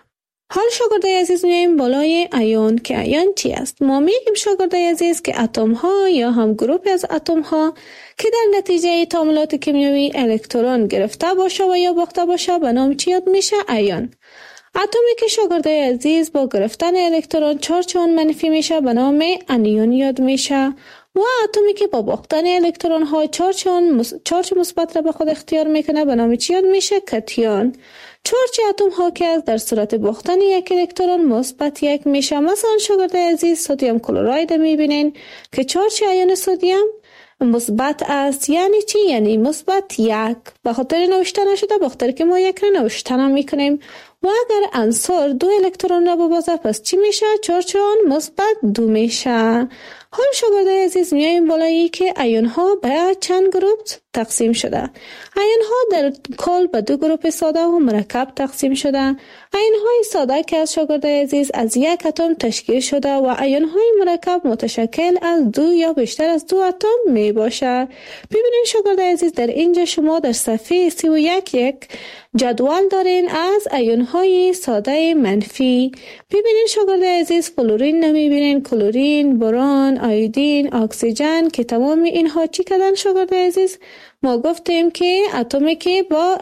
حال شاگردای عزیز میایم بالای ایون که ایون چی است؟ ما میگیم شاگردای عزیز که اتم ها یا هم گروپ از اتم ها که در نتیجه تعاملات کیمیایی الکترون گرفته باشه و یا باخته باشه به نام چی یاد میشه؟ ایون. اتمی که شاگردای عزیز با گرفتن الکترون چارج آن منفی میشه به نام انیون یاد میشه. و اتمی که با باختن الکترون ها چارج آن چارج مثبت را به خود اختیار میکنه به نام چی یاد میشه؟ کتیون. چارج اتم ها که در صورت باختن یک الکترون مثبت یک میشه. مثلا شاگردای عزیز سدیم کلراید میبینین که چارج ایون سدیم مثبت است. یعنی چی؟ یعنی مثبت یک. به خاطر نوشته نشده، به خاطر که ما یک را نوشته نمیکنیم. و اگر عنصر دو الکترون را ببازه پس چی میشه؟ چارج آن مثبت دو میشه. حال شاگردای عزیز میایم بالایی که ایون ها به چند گروه تقسیم شده. ایون ها در کل به دو گروه ساده و مرکب تقسیم شده. ایون های ساده که از شاگردای عزیز از یک اتم تشکیل شده و ایون های مرکب متشکل از دو یا بیشتر از دو اتم می باشه. ببینید شاگردای عزیز در اینجا شما در صفحه سی و یک یک جدول دارین از ایون های ساده منفی. ببینید شاگردای عزیز فلورین نمیبینین، کلورین، برون، آیودین، اکسیژن که تمام اینها چی کردن شاگردای عزیز؟ ما گفتیم که اتمی که با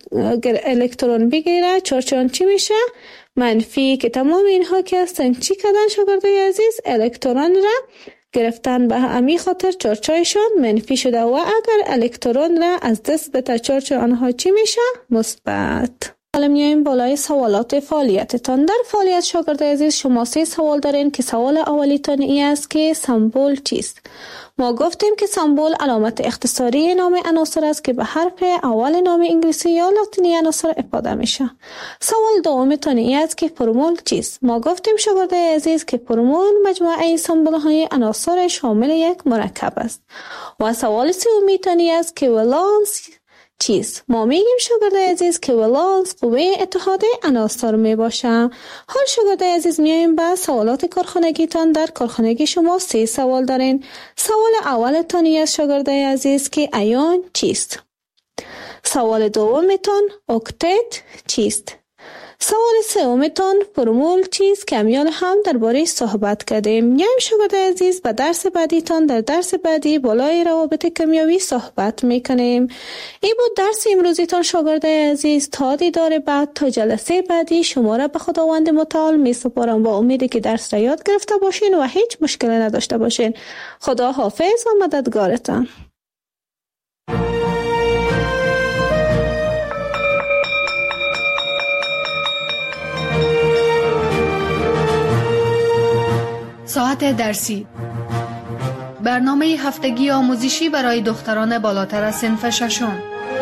الکترون بگیره چارج چی میشه؟ منفی. که تمام اینها که هستن چی کردن شاگردای عزیز؟ الکترون را گرفتن، به همین خاطر چارجشان منفی شده و اگر الکترون را از دست بده چارج آنها چی میشه؟ مثبت. حالا میایم بالای سوالات فعالیتتان. در فعالیت شاگردای عزیز شما سه سوال دارین که سوال اولیتان این است که سمبل چیست؟ ما گفتیم که سمبل علامت اختصاری نام عناصر است که به حرف اول نام انگلیسی یا لاتینی عناصر افاده میشه. سوال دومتان این است که فرمول چیست؟ ما گفتیم شاگردای عزیز که فرمول مجموعه سمبل های عناصر شامل یک مرکب است. و سوال سومیتان این است که ولانس چیست؟ ما میگیم شاگردای عزیز که ولانس قوه اتحاد عناصر می باشه. حال شاگردای عزیز میایم به سوالات کارخانگیتان. در کارخانگی شما سه سوال دارین. سوال اولتان است شاگردای عزیز که ایون چیست؟ سوال دومتان اکتت چیست؟ سوال سومتان فرمول چیست که امیال هم درباره صحبت کردیم. یعنی شاگردای عزیز به درس بعدیتان در درس بعدی بالای روابط کیمیایی صحبت میکنیم. این بود درس امروزیتان شاگردای عزیز. تا دیدار بعد، تا جلسه بعدی شما را به خداوند متعال می سپارم با امیدی که درس را یاد گرفته باشین و هیچ مشکلی نداشته باشین. خدا حافظ و مددگارتان. ساعت درسی، برنامه هفتگی آموزشی برای دختران بالاتر از صنف ششم.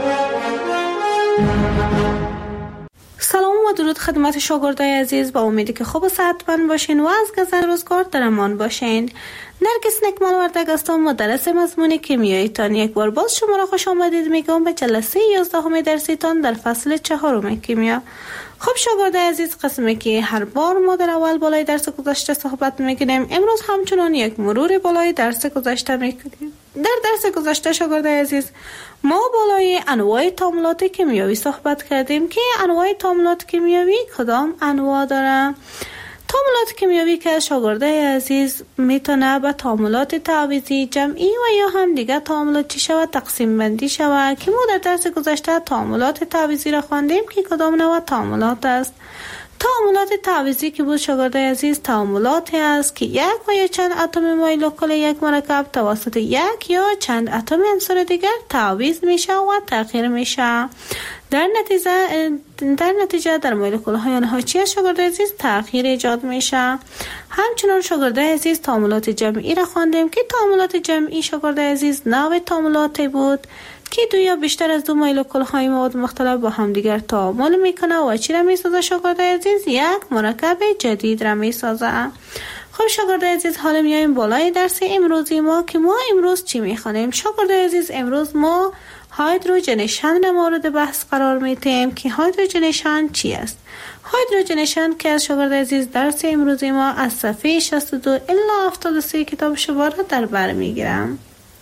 سلام و درود خدمت شاگردای عزیز. با امیدی که خوب و صحتمند باشین و از گذر روزگار در امان باشین. نرگس نکمال وردگ هستم، مدرس مضمون کیمیایی تان. یک بار باز شما را خوش آمدید میگم به جلسه یازدهم درسی تان در فصل چهارم کیمیا. خب شاگردای عزیز، قسمی که هر بار ما در اول بالای درس گذشته صحبت میکنیم، امروز همچنان یک مرور بالای درس گذشته میکنیم. در درس گذشته شاگردای عزیز ما بالای انواع تعاملات کیمیایی صحبت کردیم که انواع تعاملات کیمیایی کدام انواع داره. تعاملات کیمیایی که شاگردای عزیز میتونه به تعاملات تعویضی، جمعی و یا هم دیگه تعاملات چی شود تقسیم بندی شود که ما در درس گذشته تعاملات تعویضی را خواندیم که کدام نوع تعاملات است. تعاملات تعویضی که بود شاگردای عزیز تعاملاتی است که یک و یا چند اتم مولکول یک مرکب توسط یک یا چند اتم عنصر دیگر تعویض میشه و تغییر میشه. در نتیجه در نتیجه در مولکول های آنها چی شاگردای عزیز تغییر ایجاد میشه. همچنان شاگردای عزیز تعاملات جمعی را خواندیم که تعاملات جمعی شاگردای عزیز نوع تعاملاتی بود که دو یا بیشتر از دو مولکول های مواد مختلف با هم دیگر تعامل میکنه و چی را میسازه شاگردای عزیز؟ یک مرکب جدید را میسازه. خب شاگردای عزیز، حالا میایم بالای درس امروزی ما که ما امروز چی میخوانیم. شاگردای عزیز، امروز ما هایدروژنیشن مورد بحث قرار میتیم که هایدروژنیشن چی است. هایدروژنیشن که از شاگردای عزیز درس امروزی ما از صفحه شصت و دو الی هفتاد و سه کتاب شما را در بر میگیرم.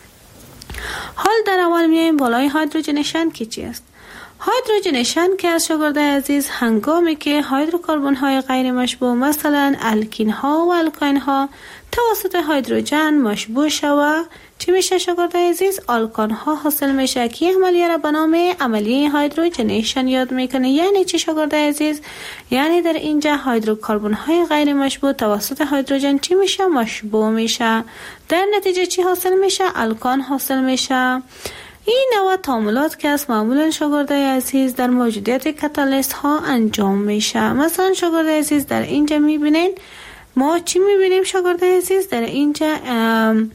حال در اول میایم بالای هایدروژنیشن که چی است. هایدروژنیشن که از شاگردای عزیز هنگامی که هیدروکربن های غیر مشبوع مثلا الکین ها و الکاین ها توسط هیدروژن مشبوع شود چی میشه شاگردای عزیز؟ آلکان ها حاصل میشه که عملیه را به نام عملیه هایدروژنیشن یاد میکنه. یعنی چی شاگردای عزیز؟ یعنی در اینجا هیدروکربن های غیر مشبوع توسط هیدروژن چی میشه؟ مشبوع میشه. در نتیجه چی حاصل میشه؟ الکان حاصل میشه. این نوع تعاملات که از معمولا شاگردای عزیز در موجودیت کاتالیست ها انجام میشه. مثلا شاگردای عزیز در اینجا میبینین ما چی میبینیم شاگردای عزیز؟ در اینجا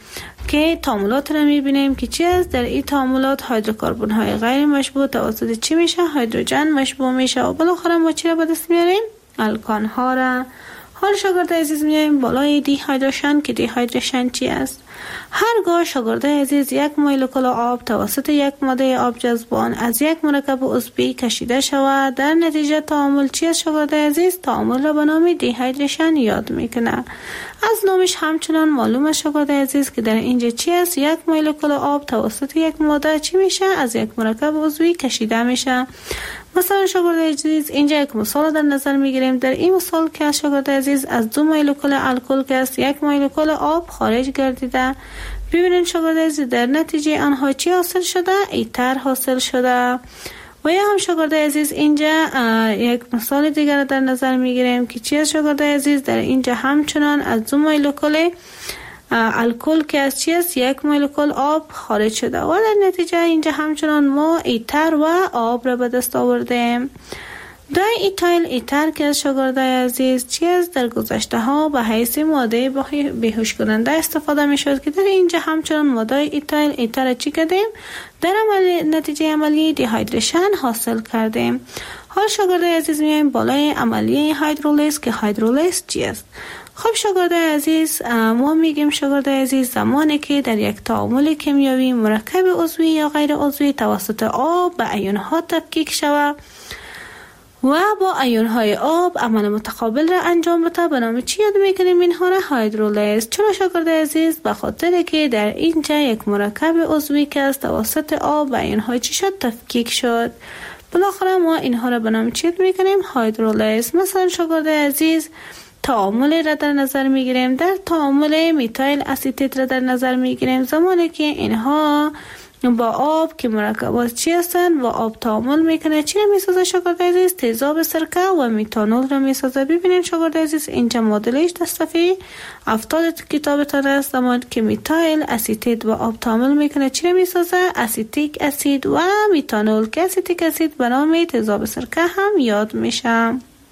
که تعاملات را میبینیم که چی است. در این تعاملات هیدروکربن های غیر مشبوع توسط چی میشه؟ هیدروژن مشبوع میشه و بالاخره ما چی را به دست میاریم؟ الکان ها را. حال شاگرد عزیز میایم بالای دی هیدروژن که دی هیدروژن چی است؟ هرگاه شاگرد عزیز یک مولکول آب توسط یک ماده آب جذبان از یک مرکب عضوی کشیده شود، در نتیجه تعامل چی است شاگرد عزیز؟ تعامل را به نام دی هیدروژن یاد میکنه. از نامش همچنان معلوم است شاگرد عزیز که در اینجا چی است؟ یک مولکول آب توسط یک ماده چی میشه؟ از یک مرکب عضوی کشیده میشه. مثلا شاگرد عزیز اینجا یک مثال در نظر میگیریم. در این مثال که شاگرد عزیز از دو مولکول الکل که است یک مولکول آب خارج گردیده. ببینید شاگرد عزیز در نتیجه آنها چی حاصل شده؟ ایتر حاصل شده. و یا هم شاگرد عزیز اینجا یک مثال دیگر در نظر میگیریم که چی است شاگرد عزیز؟ در اینجا همچنان از دو مولکول الکل که از چی است؟ یک مولکول آب خارج شده و در نتیجه اینجا همچنان ما ایتر و آب را به دست آوردیم. دای ایتایل ایتر که از شاگرد عزیز چی است؟ در گذشته ها به حیث ماده بیهوش کننده استفاده می شد که در اینجا همچنان ماده ایتایل ایتر چی کردیم؟ در عمل نتیجه عملی دی هیدروژن حاصل کردیم. حال شاگرد عزیز میایم بالای عملیه هیدرولیز که هیدرولیز چی است؟ خب شاگرد عزیز ما میگیم شاگرد عزیز زمانی که در یک تعامل کیمیایی مرکب عضوی یا غیر عضوی توسط آب به ایون ها تفکیک شود و با ایون های آب عمل متقابل را انجام بده به نام چی یاد میکنیم؟ اینها را هیدرولیز. چرا شاگرد عزیز؟ به خاطر که در اینجا یک مرکب عضوی که است توسط آب به ایون های چی شد؟ تفکیک شد. بالاخره ما اینها را به نام چی یاد میکنیم؟ هیدرولیز. مثلا شاگرد عزیز تعامل را در نظر میگیریم. در تعامل میتایل اسیتیت را در نظر میگیریم. زمانی که اینها با آب که مرکبات چی هستن و آب تعامل میکنه چی را میسازه شاگرد عزیز؟ تیزاب سرکه و میتانول را میسازه. ببینید شاگرد عزیز اینجا مدلش در صفحه هفتاد کتابتان است. زمانی که میتایل اسیتیت و آب تعامل میکنه چی را میسازه؟ اسیتیک اسید و میتانول که اسیتیک اسید به نام تیزاب سرکه هم یاد میشه.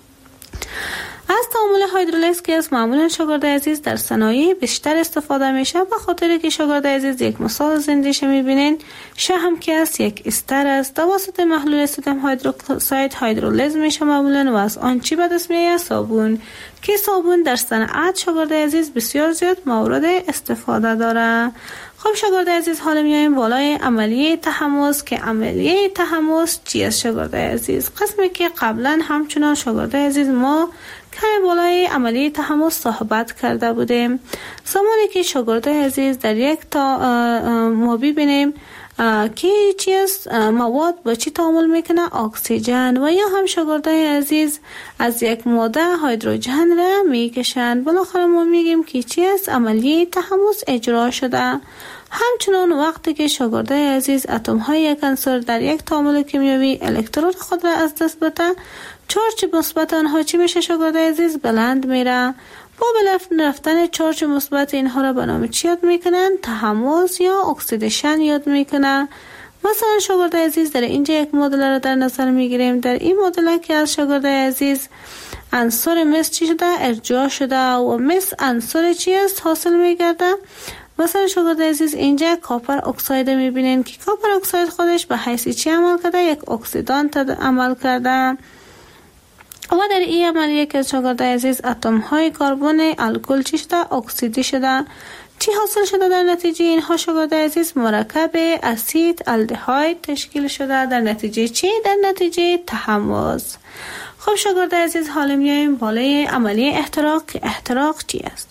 از تعامل هیدرولیز که از معمولا شاگرد عزیز در صنایع بیشتر استفاده میشه به خاطر که شاگرد عزیز یک مثال زندهش میبینین. شهم که است یک استر است توسط محلول سدیم هیدروکساید هیدرولیز میشه معمولا و از آن چی به دست میاد؟ صابون که صابون در صنعت شاگرد عزیز بسیار زیاد مورد استفاده داره. خب شاگرد عزیز حالا میایم بالای عملیه تحمض که عملیه تحمض چی است شاگرد عزیز؟ قسمی که قبلا همچنان شاگرد عزیز ما کمی بالای عملیه تحمض صحبت کرده بودیم. زمانی که شاگرد عزیز در یک تا ما ببینیم که چی است مواد با چی تعامل میکنه؟ اکسیژن. و یا هم شاگرد عزیز از یک ماده هیدروژن را میکشند. بالاخره ما میگیم که چی است؟ عملیه تحمض اجرا شده. همچنان وقتی که شاگرد عزیز اتم های یک عنصر در یک تعامل کیمیایی الکترون خود را از دست بده، چارج مثبت آنها چی میشه شاگرد عزیز؟ بلند میره. با بلند رفتن چارج مثبت اینها را به نام چی یاد میکنن؟ تحمض یا اکسیدیشن یاد میکنن. مثلا شاگرد عزیز در اینجا یک مدل را در نظر میگیریم. در این مدل که از شاگرد عزیز عنصر مس چی شده؟ ارجاع شده و مس عنصر چی است؟ حاصل میگرده. مثلا شاگرد عزیز اینجا کاپر اکساید میبینین که کاپر اکساید خودش به حیث چی عمل کرده؟ یک اکسیدانت عمل کرده. و در این عملیه که شاگرد عزیز اتم های کربن الکل چی شده؟ اکسیدی شده. چی حاصل شده در نتیجه اینها شاگرد عزیز؟ مرکب اسید الدهاید تشکیل شده. در نتیجه چی؟ در نتیجه تحمض. خب شاگرد عزیز حالا میایم بالای عملیه احتراق که احتراق چی است؟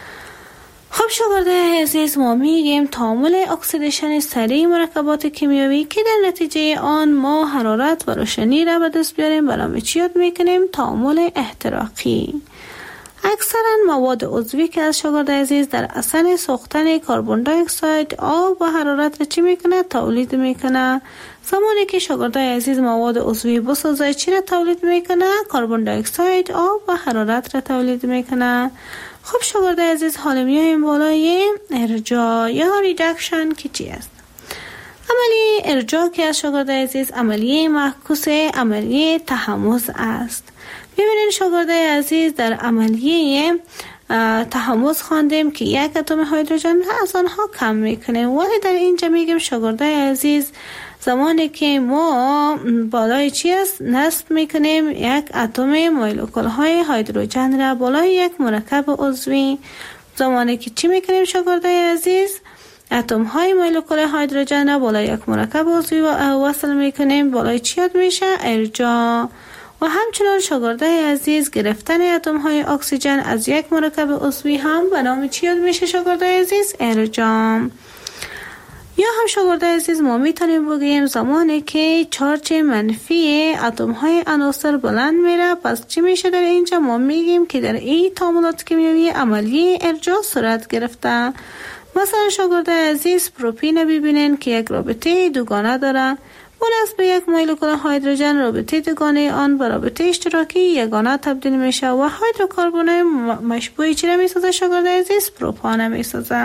خب شاگرد عزیز ما میگیم تعامل اکسیدیشن سریع مرکبات کیمیایی که در نتیجه آن ما حرارت و روشنی را به دست بیاریم به نام چی یاد میکنیم؟ تعامل احتراقی. اکثرا مواد عضوی که از شاگرد عزیز در اثر سوختن کربن دی اکساید آب و حرارت را چی میکنه؟ تولید میکنه. زمانی که شاگرد عزیز مواد عضوی بسازه چی را تولید میکنه؟ کربن دی اکساید آب و حرارت را تولید میکنه. خب شاگرد عزیز حالا میایم بالای ارجاع یا ریدکشن که چی است؟ عملیه ارجاع که از شاگرده عزیز عملیه معکوس عملیه تحمض است. ببینید شاگرده عزیز در عملیه تحمض خواندیم که یک اتم هیدروژن از آنها کم میکنیم، ولی در اینجا میگیم شاگرده عزیز زمانی که ما بالای چی است نصب میکنیم یک اتم مولکول های هیدروژن را بالای یک مرکب عضوی، زمانی که چی میکنیم شاگرده عزیز اتم های مولکول هیدروژن را بالای یک مرکب عضوی وصل میکنیم، بالای چی یاد میشه ارجاع. و همچنان شاگرده عزیز گرفتن اتم های اکسیژن از یک مرکب عضوی هم به نام چی یاد میشه شاگرده عزیز ارجاع. یا هم شاگرده عزیز ما میتونیم بگیم زمانی که چارج منفی اتم های عناصر بلند میره، پس چی میشه در اینجا ما میگیم که در این تعاملات کیمیایی عملیه ارجاع صورت گرفته. مثلا شاگرده عزیز پروپین ببینین که یک رابطه دوگانه داره، مناسب به یک مولکول هیدروژن رابطه دوگانه آن به رابطه اشتراکی یگانه تبدیل میشه و هیدروکربن مشبوع چی را میسازه شاگرده عزیز پروپان میسازه.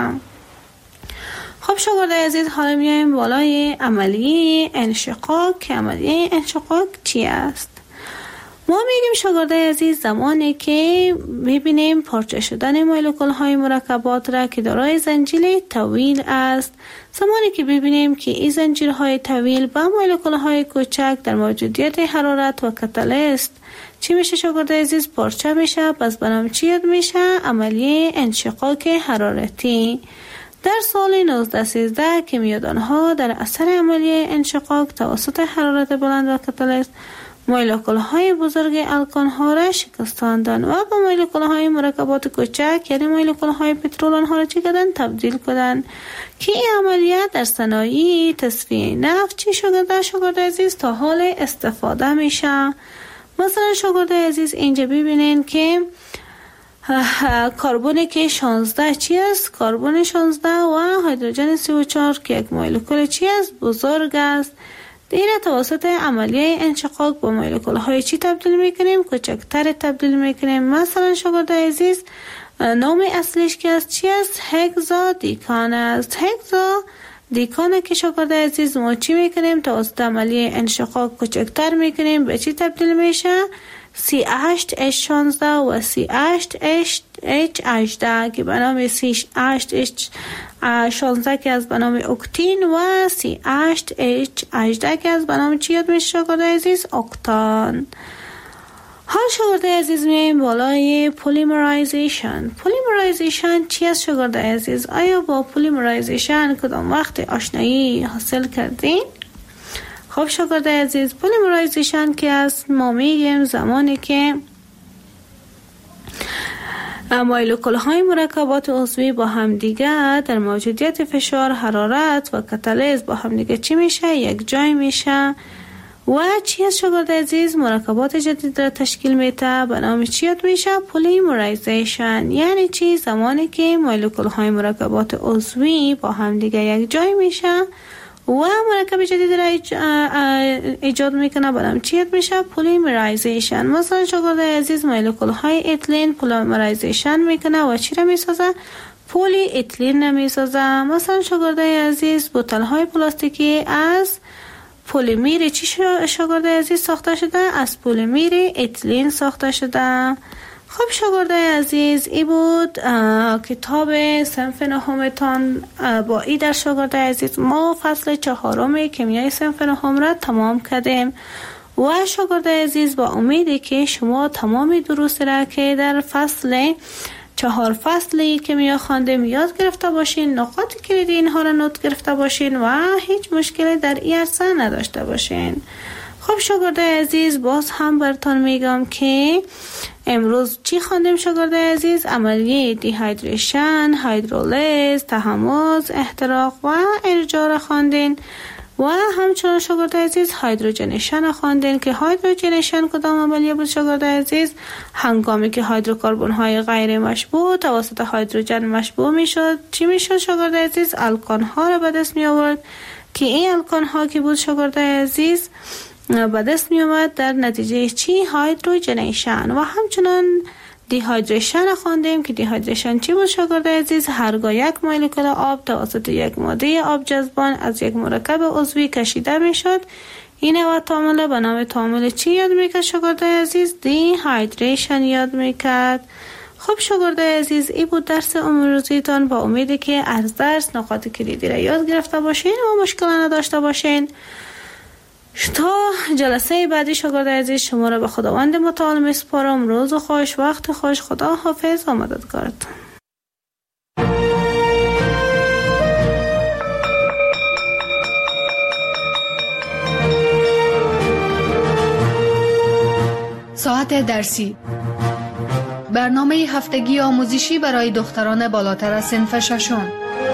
خب شاگرده عزیز حالا میایم بالای عملیه انشقاق که عملیه انشقاق چی است؟ ما میگیم شاگرده عزیز زمانی که میبینیم پارچه شدن مولکول های مرکبات را که دارای زنجیر طویل است، زمانی که ببینیم که این زنجیرهای طویل با مولکول های کوچک در موجودیت حرارت و کاتالیست چی میشه شاگرده عزیز پارچه میشه، پس برام چی یاد میشه عملیه انشقاق حرارتی. در سال نوزده سیزده کیمیادانها در اثر عملیه انشقاق توسط حرارت بلند و کاتالیست مولکول های بزرگ الکان ها را شکستاندن و با مولکول های مرکبات کوچک یعنی مولکول های پترول آنها را چی کردن تبدیل کردن که این عملیات در صنایع تصفیه نفت چی شده شاگرده عزیز تا حال استفاده میشه. مثلا شاگرده عزیز اینجا ببینین که کربن که شانزده چی است؟ کربن شانزده و هیدروژن سی و چهار که یک مولکول چی است؟ بزرگ است. دیره توسط عملیه انشقاق با مولکول های چی تبدیل میکنیم؟ کوچکتر تبدیل میکنیم. مثلا شاگرده عزیز نام اصلیش که است چی است؟ هگزا دیکان است. هگزا دیکان که شاگرده عزیز ما چی میکنیم؟ توسط عملیه انشقاق کوچکتر میکنیم، به چی تبدیل میشه؟ سی هشت اچ شانزده و سی هشت اچ هجده که به نام سی هشت اچ شانزده که از به نام اکتین و سی هشت اچ هجده که از به نام چی یاد میشه شاگرده عزیز؟ اکتان. حال شاگرده عزیز میایم بالای پلیمرایزیشن. پلیمرایزیشن چی است شاگرده عزیز؟ آیا با پلیمرایزیشن کدام وقت آشنایی حاصل کردین؟ خب شاگرده عزیز پلیمرایزیشن که است ما میگیم زمانی که مولکول های مرکبات عضوی با هم دیگه در موجودیت فشار، حرارت و کاتالیز با هم دیگه چی میشه؟ یک جای میشه و چی است شاگرده عزیز؟ مرکبات جدید را تشکیل میده، به نام چی یاد میشه؟ پلیمرایزیشن. یعنی چی؟ زمانی که مولکول های مرکبات عضوی با هم دیگه یک جای میشه و مرکب جدید را ایجاد میکنه، برام چی یاد میشه؟ پلیمرایزیشن. مثلا شاگرده عزیز مولکول های اتلین پلیمرایزیشن میکنه و چی را میسازه؟ پلی اتلین میسازه. مثلا شاگرده عزیز بوتل های پلاستیکی از پلیمر چی شاگرده عزیز ساخته شده؟ از پلیمر اتلین ساخته شده. خب شاگرده عزیز ای بود کتاب صنف نهمتان. با ای در شاگرده عزیز ما فصل چهارم کیمیای صنف نهم را تمام کردیم و شاگرده عزیز با امیدی که شما تمام دروس را که در فصل چهار فصلی کیمیا خواندیم یاد گرفته باشین، نقاط کلیدی اینها را نوت گرفته باشین و هیچ مشکلی در این عرصه نداشته باشین. خب شاگرده عزیز باز هم براتون میگم که امروز چی خواندیم شاگرده عزیز؟ عملیه دیهایدریشن، هیدرولیز، تحمض، احتراق و ارجاع را خواندین و همچنان شاگرده عزیز هیدروژنیشن خواندین که هیدروژنیشن کدام عملیه بود شاگرده عزیز؟ هنگامی که هیدروکربن های غیر مشبوع توسط هیدروژن مشبوع میشد چی میشد شاگرده عزیز؟ الکان ها را به دست می آورد که این الکان ها که بود شاگرده عزیز به دست می آمد در نتیجه چی؟ هیدروژنیشن. و همچنان دیهایدریشن خواندیم که دیهایدریشن چی بود شاگرد عزیز؟ هرگاه یک مولکول آب توسط یک ماده آب جذبان از یک مرکب عضوی کشیده میشد، این نوع تعامل به نام تعامل چی یاد میکرد شاگرد عزیز؟ دیهایدریشن یاد میکرد. خب شاگرد عزیز، این بود درس امروزیتان. با امیدی که از درس نکات کلیدی را یاد گرفته باشین و مشکل نداشته باشین. تا جلسه بعدی شاگرد عزیز، شما را به خداوند متعال میسپارم. روز خوش، وقت خوش، خدا حافظ و مددگارتون. ساعت درسی، برنامه هفتگی آموزشی برای دختران بالاتر از صنف ششم.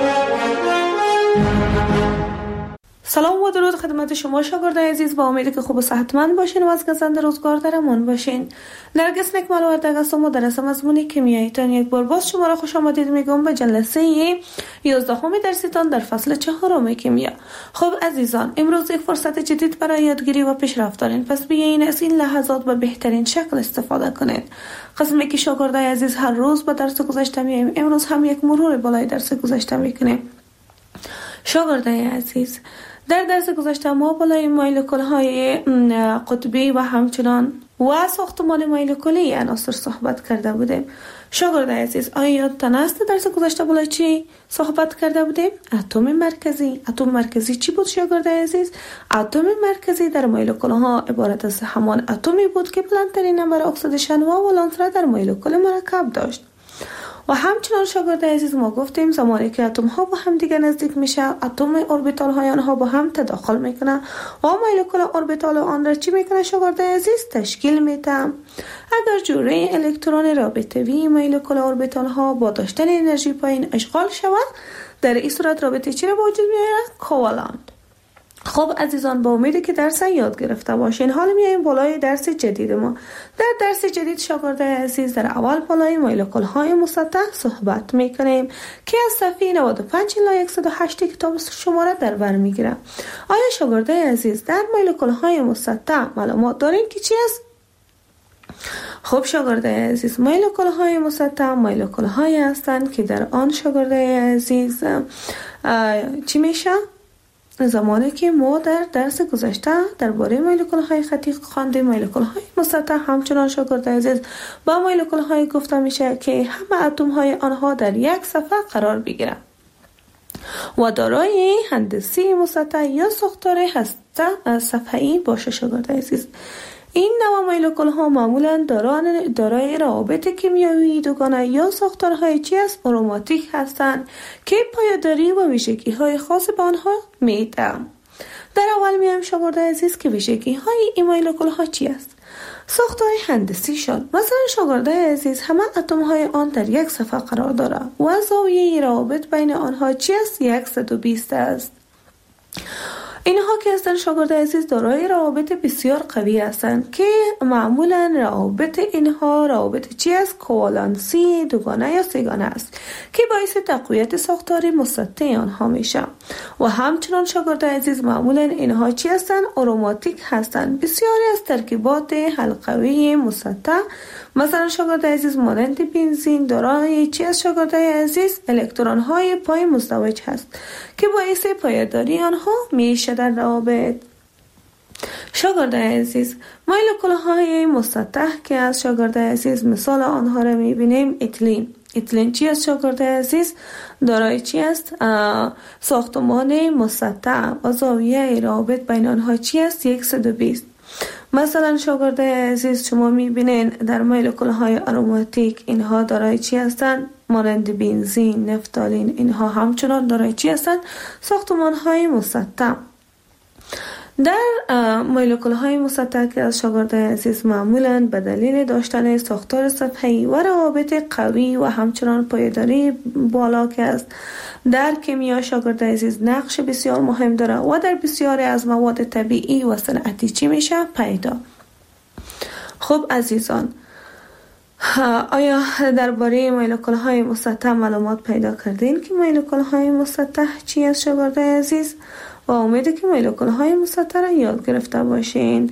سلام و درود خدمت شما شاگرد عزیز. با امیدی که خوب و صحتمند باشین و از گزند روزگار در امان باشین. نرگس نکمل وردگ هستم و درس مضمون کیمیاییتان یک بار باز شما را خوش آمدید میگم به جلسه یازدهم درسیتان در فصل چهارم کیمیا. خب عزیزان، امروز یک فرصت جدید برای یادگیری و پیشرفت دارین، پس بیاین از این لحظات به بهترین شکل استفاده کنید. قسمی که شاگرد عزیز هر روز به درس گذشته میایم، امروز هم یک مرور بالای درس گذشته میکنیم. شاگرد عزیز، در درس گذشته ما بالای مولکول های قطبی و همچنان و ساختمان مولکولی عناصر صحبت کرده بودیم. شاگرد عزیز، آیا یادتان است درس گذشته بالای چی صحبت کرده بودیم؟ اتم مرکزی. اتم مرکزی چی بود شاگرد عزیز؟ اتم مرکزی در مولکول ها عبارت از همان اتمی بود که بلندترین نمبر اکسیدیشن و ولانس را در مولکول مرکب داشت. و همچنان شاگرد عزیز ما گفتیم زمانی که اتم ها با هم دیگه نزدیک میشه، اتم اوربیتال های آنها با هم تداخل میکنه و مولکول اوربیتال آن را چی میکنه شاگرد عزیز؟ تشکیل میده. اگر جوره الکترون رابطه وی مولکول اوربیتال ها با داشتن انرژی پایین اشغال شود، در این صورت رابطه چی را به وجود میاره؟ کوالنت. خب عزیزان، با امیدی که درس یاد گرفته باشین، حالا میایم بالای درس جدید ما. در درس جدید شاگرد عزیز در اول بالای مولکول های مسطح صحبت میکنیم که از صفحه نود و پنج الی صد و هشت کتاب شما را در بر میگیره. آیا شاگرد عزیز در مولکول های مسطح معلومات دارین که چی است؟ خب شاگرد عزیز، مولکول های مسطح مولکول های هستند که در آن شاگرد عزیز چی میشه؟ زمانی که ما در درس گذشته درباره مولکول های خطی خواندیم، مولکول های مسطح همچنان شاگرد عزیز با مولکول های گفته میشه که همه اتم های آنها در یک صفحه قرار بگیرند و دارای هندسی مسطح یا ساختار هسته صفحه‌ای باشه شاگرد عزیز. این نوع مولکول ها معمولا دارای روابط کیمیایی دوگانه یا ساختارهای چی است؟ آروماتیک هستند که پایداری و ویژگی های خاص به آنها میده. در اول میایم شاگرد عزیز که ویژگی های این مولکول ها چی است؟ ساختار هندسی شد. مثلا شاگرد عزیز همه اتم های آن در یک صفحه قرار داره و زاویه روابط بین آنها چی است؟ صد و بیست است. اینها که هستند شاگرد عزیز دارای روابط بسیار قوی هستند که معمولا روابط اینها روابط چی است؟ کوالنسی دوگانه یا سه‌گانه است که باعث تقویت ساختار مسطح آنها میشه. و همچنان شاگرد عزیز معمولا اینها چی هستند؟ آروماتیک هستند. بسیاری از ترکیبات حلقوی مسطح مثلا شاگرد عزیز مانند بنزین دارای چی است شاگرد عزیز؟ الکترون های پای مزدوج هست که باعث پایداری آنها میشه در روابط. شاگرد عزیز مولکول های مسطح که از شاگرد عزیز مثال آنها را میبینیم. اتیلین. اتیلین چی است شاگرد عزیز؟ دارای چی است؟ ساختمان مسطح و زاویه روابط بین آنها چی است؟ صد و بیست. مثلا شاگرد عزیز شما میبینین در مولکول های آروماتیک اینها دارای چی هستند؟ مانند بنزین، نفتالین، اینها همچنان دارای چی هستند؟ ساختمان های مسطح. در مولکول های مسطح که از شاگرد عزیز معمولا به دلیل داشتن ساختار صفحه‌ای و روابط قوی و همچنان پایداری بالا که است در کیمیا شاگرد عزیز نقش بسیار مهم داره و در بسیاری از مواد طبیعی و صنعتی چی میشه؟ پیدا. خب عزیزان، آیا درباره مولکول های مسطح معلومات پیدا کردین که مولکول های مسطح چی است شاگرد عزیز؟ و امیده که مولکول های مسطح را یاد گرفته باشین.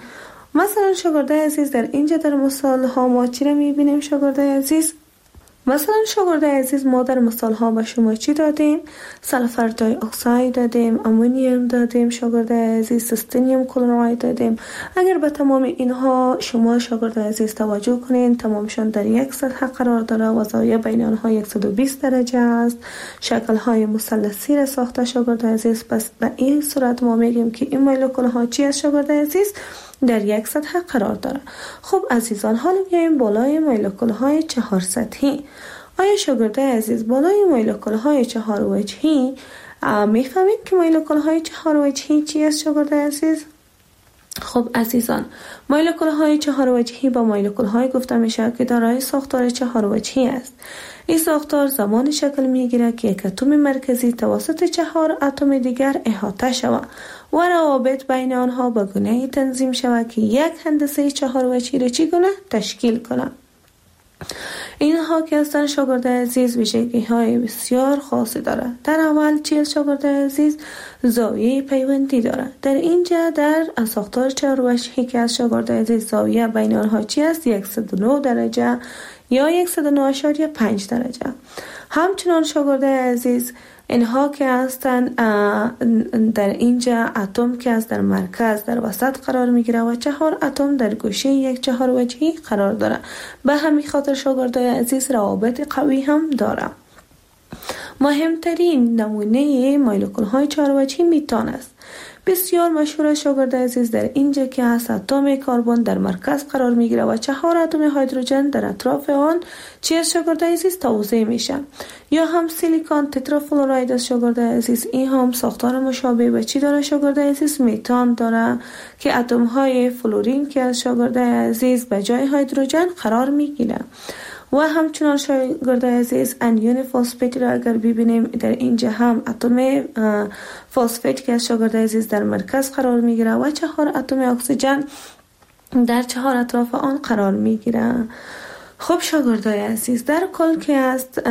مثلا شاگرده عزیز در اینجا در مثال ها ما چی را میبینیم شاگرده عزیز؟ مثلا شاگرده عزیز ما در مثال ها به شما چی دادیم؟ سلفر دای اکساید دادیم، امونیوم دادیم، شاگرده عزیز سیستینیوم کلوراید دادیم. اگر به تمام اینها شما شاگرده عزیز توجه کنین، تمامشان در یک سطح قرار داره و زاویه بین آنها صد و بیست درجه است. شکل های مثلثی را ساخته شاگرده عزیز. پس به این صورت ما میگیم که این مولکول ها چی است شاگرده عزیز؟ در یک سطح قرار داره. خب عزیزان، حالا بیایم بالای مولکول های چهار سطحی. آیا شاگرده عزیز بالای مولکول های چهار وجهی میفهمید که مولکول های چهار وجهی چی است شاگرده عزیز؟ خب عزیزان، مولکول های چهار وجهی با مولکول های گفته میشه که دارای ساختار چهار وجهی است. این ساختار زمان شکل میگیره که یک اتم مرکزی توسط چهار اتم دیگر احاطه شود و روابط بین آنها به گونه تنظیم شود که یک هندسه چهار وجهی را چگونه تشکیل کنه. اینها که هستن شاگرده عزیز ویژگی های بسیار خاصی داره. در اول چیز شاگرده عزیز زاویه پیوندی داره. در اینجا در ساختار چهار وجهی که از شاگرده عزیز زاویه بین آنها چی است؟ صد و نه درجه یا صد و نه اشاریه پنج درجه. همچنان شاگرده عزیز اینها که هستن در اینجا اتم که از در مرکز در وسط قرار میگیره و چهار اتم در گوشه یک چهار وجهی قرار داره. به همین خاطر شاگرده عزیز روابط قوی هم داره. مهمترین نمونه مولکول های چهار وجهی میتان است. بسیار مشهور شاگرده عزیز در اینجا که هست اتم کربن در مرکز قرار میگیره و چهار اتم هیدروژن در اطراف آن چی از شاگرده عزیز توزیع میشه. یا هم سیلیکون تترافلوراید از شاگرده عزیز، این هم ساختار مشابه به چی داره شاگرده عزیز؟ میتان داره که اتم های فلورین که از شاگرده عزیز به جای هیدروژن قرار میگیره. و همچنان شاگرده عزیز انیون فسفت را اگر ببینیم در اینجا هم اتم فسفت که از شاگرده عزیز در مرکز قرار میگیره و چهار اتم اکسیژن در چهار اطراف آن قرار میگیره. خب شاگرده عزیز در کل که است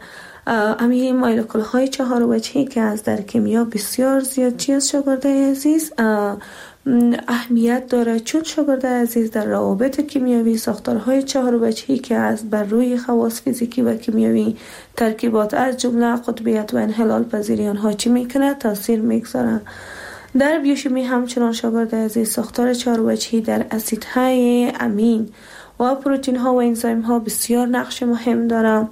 امی مولکول های چهار وجهی که از در کیمیا بسیار زیاد چی است شاگرده عزیز اهمیت داره، چون شاگرده عزیز در روابط کیمیایی ساختارهای چهار وجهی که از بر روی خواص فیزیکی و کیمیایی ترکیبات از جمله قطبیت و انحلال پذیری آنها چی میکنه؟ تاثیر میگذاره. در بیوشیمی همچنان شاگرده عزیز ساختار چهار وجهی در اسیدهای امین و پروتین ها و انزیم ها بسیار نقش مهم داره.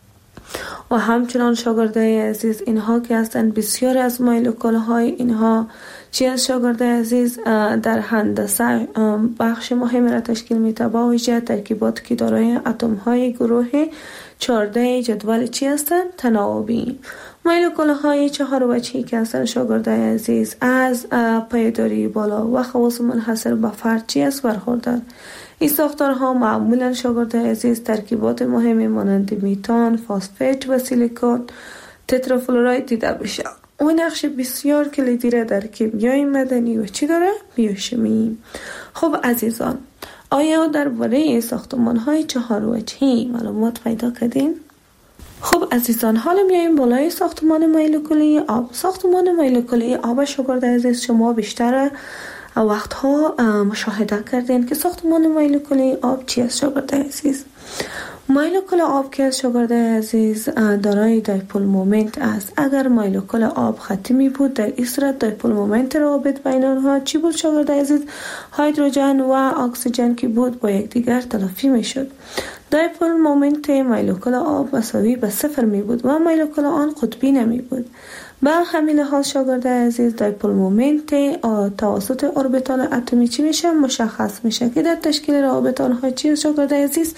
و همچنان شاگرده عزیز اینها که هستند بسیار از مولکول های اینها چی از شاگرده عزیز در هندسه بخش مهم را تشکیل میده، با ویژه ترکیبات که دارای اتم های گروه چهارده جدول چی هستند؟ تناوبی. مولکول های چهار وجهی که هستند شاگرده عزیز از پایداری بالا و خواص منحصر به فرد چی است برخوردار. این ساختارها معمولا شاگرده عزیز ترکیبات مهمی مانند میتان، فسفت و سیلیکون تترافلوراید دیده بشه. اون نقش بسیار کلیدی را در کیمیای مدنی و چی داره؟ بیوشیمی. خب عزیزان، آیا درباره ساختمان های چهار وجهی معلومات پیدا کردین؟ خب عزیزان، حالا میایم بالای ساختمان مولکولی آب. ساختمان مولکولی آب شاگرده عزیز شما بیشتر وقتها مشاهده کردین که ساختمان مولکولی آب چی است شاگرده عزیز؟ مولکول آب که شاگرده عزیز دارای دایپول مومنت است. اگر مولکول آب خطی می بود در این صورت دایپول مومنت روابط بین آنها چی بود شاگرده عزیز؟ هیدروژن و اکسیژن که بود با یکدیگر تلافی می شد. دایپول مومنت مولکول آب مساوی به صفر می بود و مولکول آن قطبی نمی بود. به همین حال شاگرده عزیز دایپول مومنت توسط اوربیتال اتمی چی میشه؟ مشخص میشه که در تشکیل روابط آنها چی شاگرده عزیز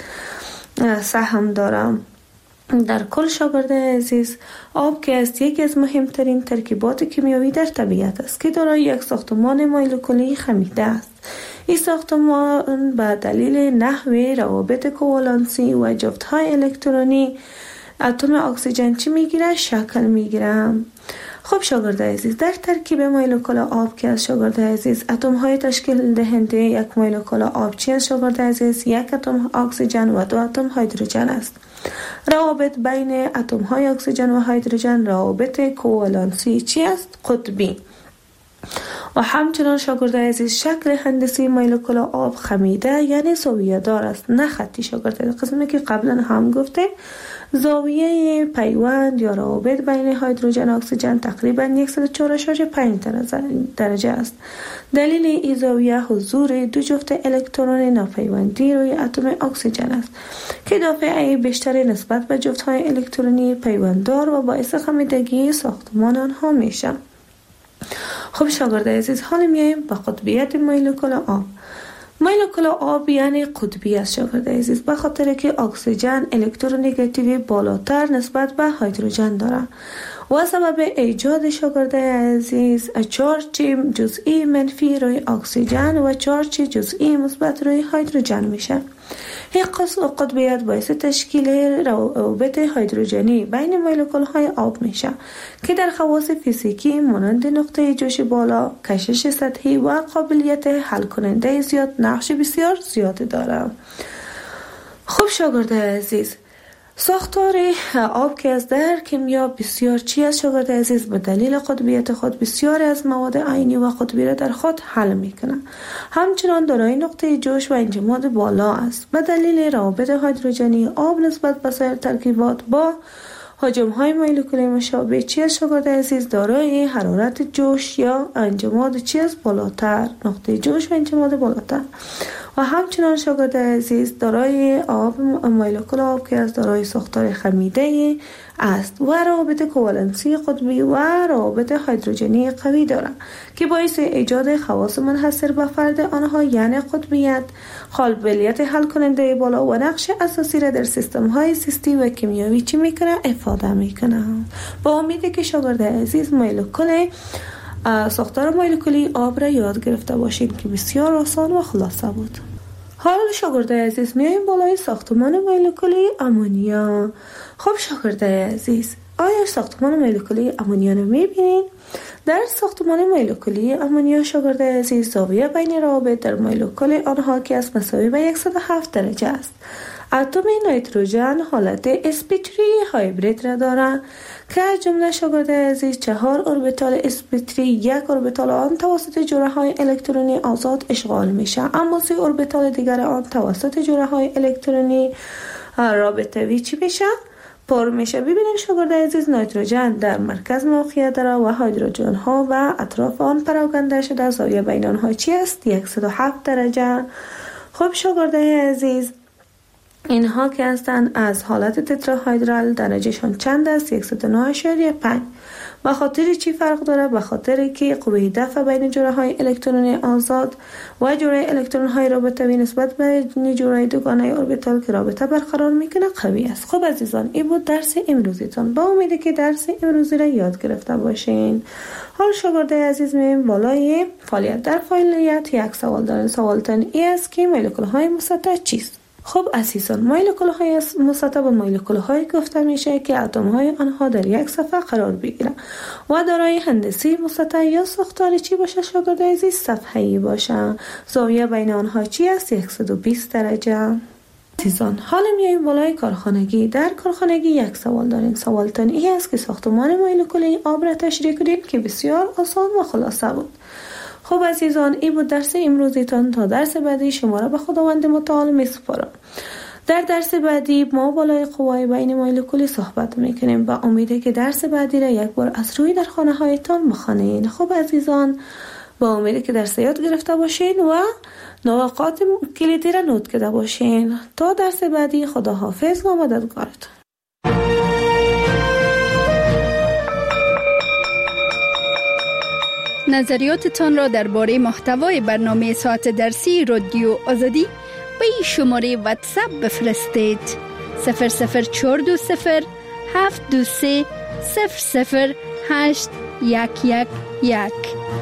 سهم دارم. در کل شاگرده عزیز آب که است یکی از مهمترین ترکیبات کیمیایی در طبیعت است که دارای یک ساختمان مولکولی خمیده است. این ساختمان به دلیل نحوه روابط کوالانسی و جفت‌های الکترونی اتم اکسیژن چی میگیره؟ شکل میگیره. خب شاگرده عزیز در ترکیب مولکول آب که از شاگرده عزیز اتم های تشکیل دهنده یک مولکول آب چی از شاگرده عزیز؟ یک اتم اکسیژن و دو اتم هیدروژن است. روابط بین اتم های اکسیژن و هیدروژن روابط کوالانسی چی است؟ قطبی. و همچنان شاگرد عزیز شکل هندسی مولکول آب خمیده یعنی زاویه دار است، نه خطی. شاگرد عزیز قسمی که قبلا هم گفته زاویه پیوند یا روابط بین هیدروژن و اکسیژن تقریبا صد و چهار و پنج درجه است. دلیل این زاویه حضور دو جفت الکترون ناپیوندی روی اتم اکسیژن است که دافعه بیشتری نسبت به جفت‌های الکترونی پیونددار و باعث خمیدگی ساختمان آنها میشه. خب شاگرد عزیز حالا میایم به قطبیت مولکول آب. مولکول آب یعنی قطبی است شاگرد عزیز، به خاطر که اکسیژن الکترونگاتیوی بالاتر نسبت به هیدروژن دارد و سبب ایجاد شاگرد عزیز چارج جزئی منفی روی اکسیژن و چارج جزئی مثبت روی هیدروژن میشه. این قطبیت باعث تشکیل روابط هیدروژنی بین مولکول های آب میشه که در خواص فیزیکی مانند نقطه جوش بالا، کشش سطحی و قابلیت حل کننده زیاد نقش بسیار زیاد داره. خب شاگرد عزیز، ساختار آب که از در کیمیا بسیار چی است شاگرد عزیز؟ به دلیل قطبیت خود بسیار از مواد عینی و قطبی را در خود حل میکنه. همچنان دارای نقطه جوش و انجماد بالا است. به دلیل روابط هیدروژنی آب نسبت به سایر ترکیبات با حجم های مولکولی مشابه چی است شاگرد عزیز؟ دارای حرارت جوش یا انجماد چی است؟ بالاتر، نقطه جوش و انجماد بالاتر. و همچنان شاگرد عزیز دارای آب مولکول آب که از دارای ساختار خمیده است و روابط کوالنسی قطبی و روابط هیدروژنی قوی دارد که باعث ایجاد خواص منحصر به فرد آنها یعنی قطبیت، قابلیت حل کننده بالا و نقش اساسی را در سیستم های سیستی و کیمیایی چی میکنه؟ افاده میکنه. با امیدی که شاگرد عزیز مولکول ساختار مولکولی آب را یاد گرفته باشید که بسیار آسان و خلاصه بود. حالا شاگرد عزیز میایم بالای ساختمان مولکولی امونیا. خب شاگرد عزیز، آیا ساختمان مولکولی امونیا رو میبینید؟ در ساختمان مولکولی امونیا شاگرد عزیز زاویه بین روابط در مولکول آنها که از مساوی به صد و هفت درجه است. اتم نیتروژن حالت اسپیتری هایبرید را دارد که از جمله شاگرد عزیز چهار اوربیتال اسپیتری یک اوربیتال آن توسط جوره های الکترونی آزاد اشغال میشه، اما سه اوربیتال دیگر آن توسط جوره های الکترونی رابطوی چی میشه؟ پر میشه. ببینید شاگرد عزیز نیتروژن در مرکز موقعیت داره و هیدروژن ها و اطراف آن پراکنده شده. زاویه بین آنها چی است؟ صد و هفت درجه. خب شاگرد عزیز اینها که هستند از حالت تتراهیدرال درجهشان چند است؟ صد و نه و پنج. به خاطر چی فرق داره؟ به خاطر که قوه دفع بین جوره های الکترونی آزاد و جوره الکترون های رابطوی نسبت به جوره دوگانه اوربیتال که رابطه برقرار میکنه قوی است. خب عزیزان این بود درس امروزیتان. با امیده که درس امروزی را یاد گرفته باشین. حال شاگرد عزیز میایم بالای فعالیت. در فعالیت یک سوال دارین. سوالتان این است که مولکول های مسطح چیست؟ خب عزیزان، مولکول های مسطح به مولکول های گفته میشه که اتم های آنها در یک صفحه قرار بگیرن و دارای هندسی مسطح یا ساختار چی باشه شاگرد عزیز؟ صفحه‌ای باشه. زاویه بین آنها چی است؟ صد و بیست درجه. عزیزان حالا میایم بالای کارخانگی. در کارخانگی یک سوال داریم. سوالتان این است که ساختمان مولکولی آب را تشریح کنید که بسیار آسان و خلاصه بود. خب عزیزان این بود درس امروزیتان. تا درس بعدی شما را به خداوند متعال می سپارم. در درس بعدی ما بالای قوای بین مولکولی صحبت میکنیم و امیده که درس بعدی را یک بار از روی در خانه هایتان بخوانید. خب عزیزان با امیده که درس یاد گرفته باشین و نقاط کلیدی را نوت کرده باشین. تا درس بعدی خدا حافظ و مددگارتان. نظریاتتان را درباره محتوای برنامه ساعت درسی رادیو آزادی به این شماره واتساپ بفرستید: صفر صفر چهار دو صفر هفت دو سه صفر صفر هشت یک یک یک.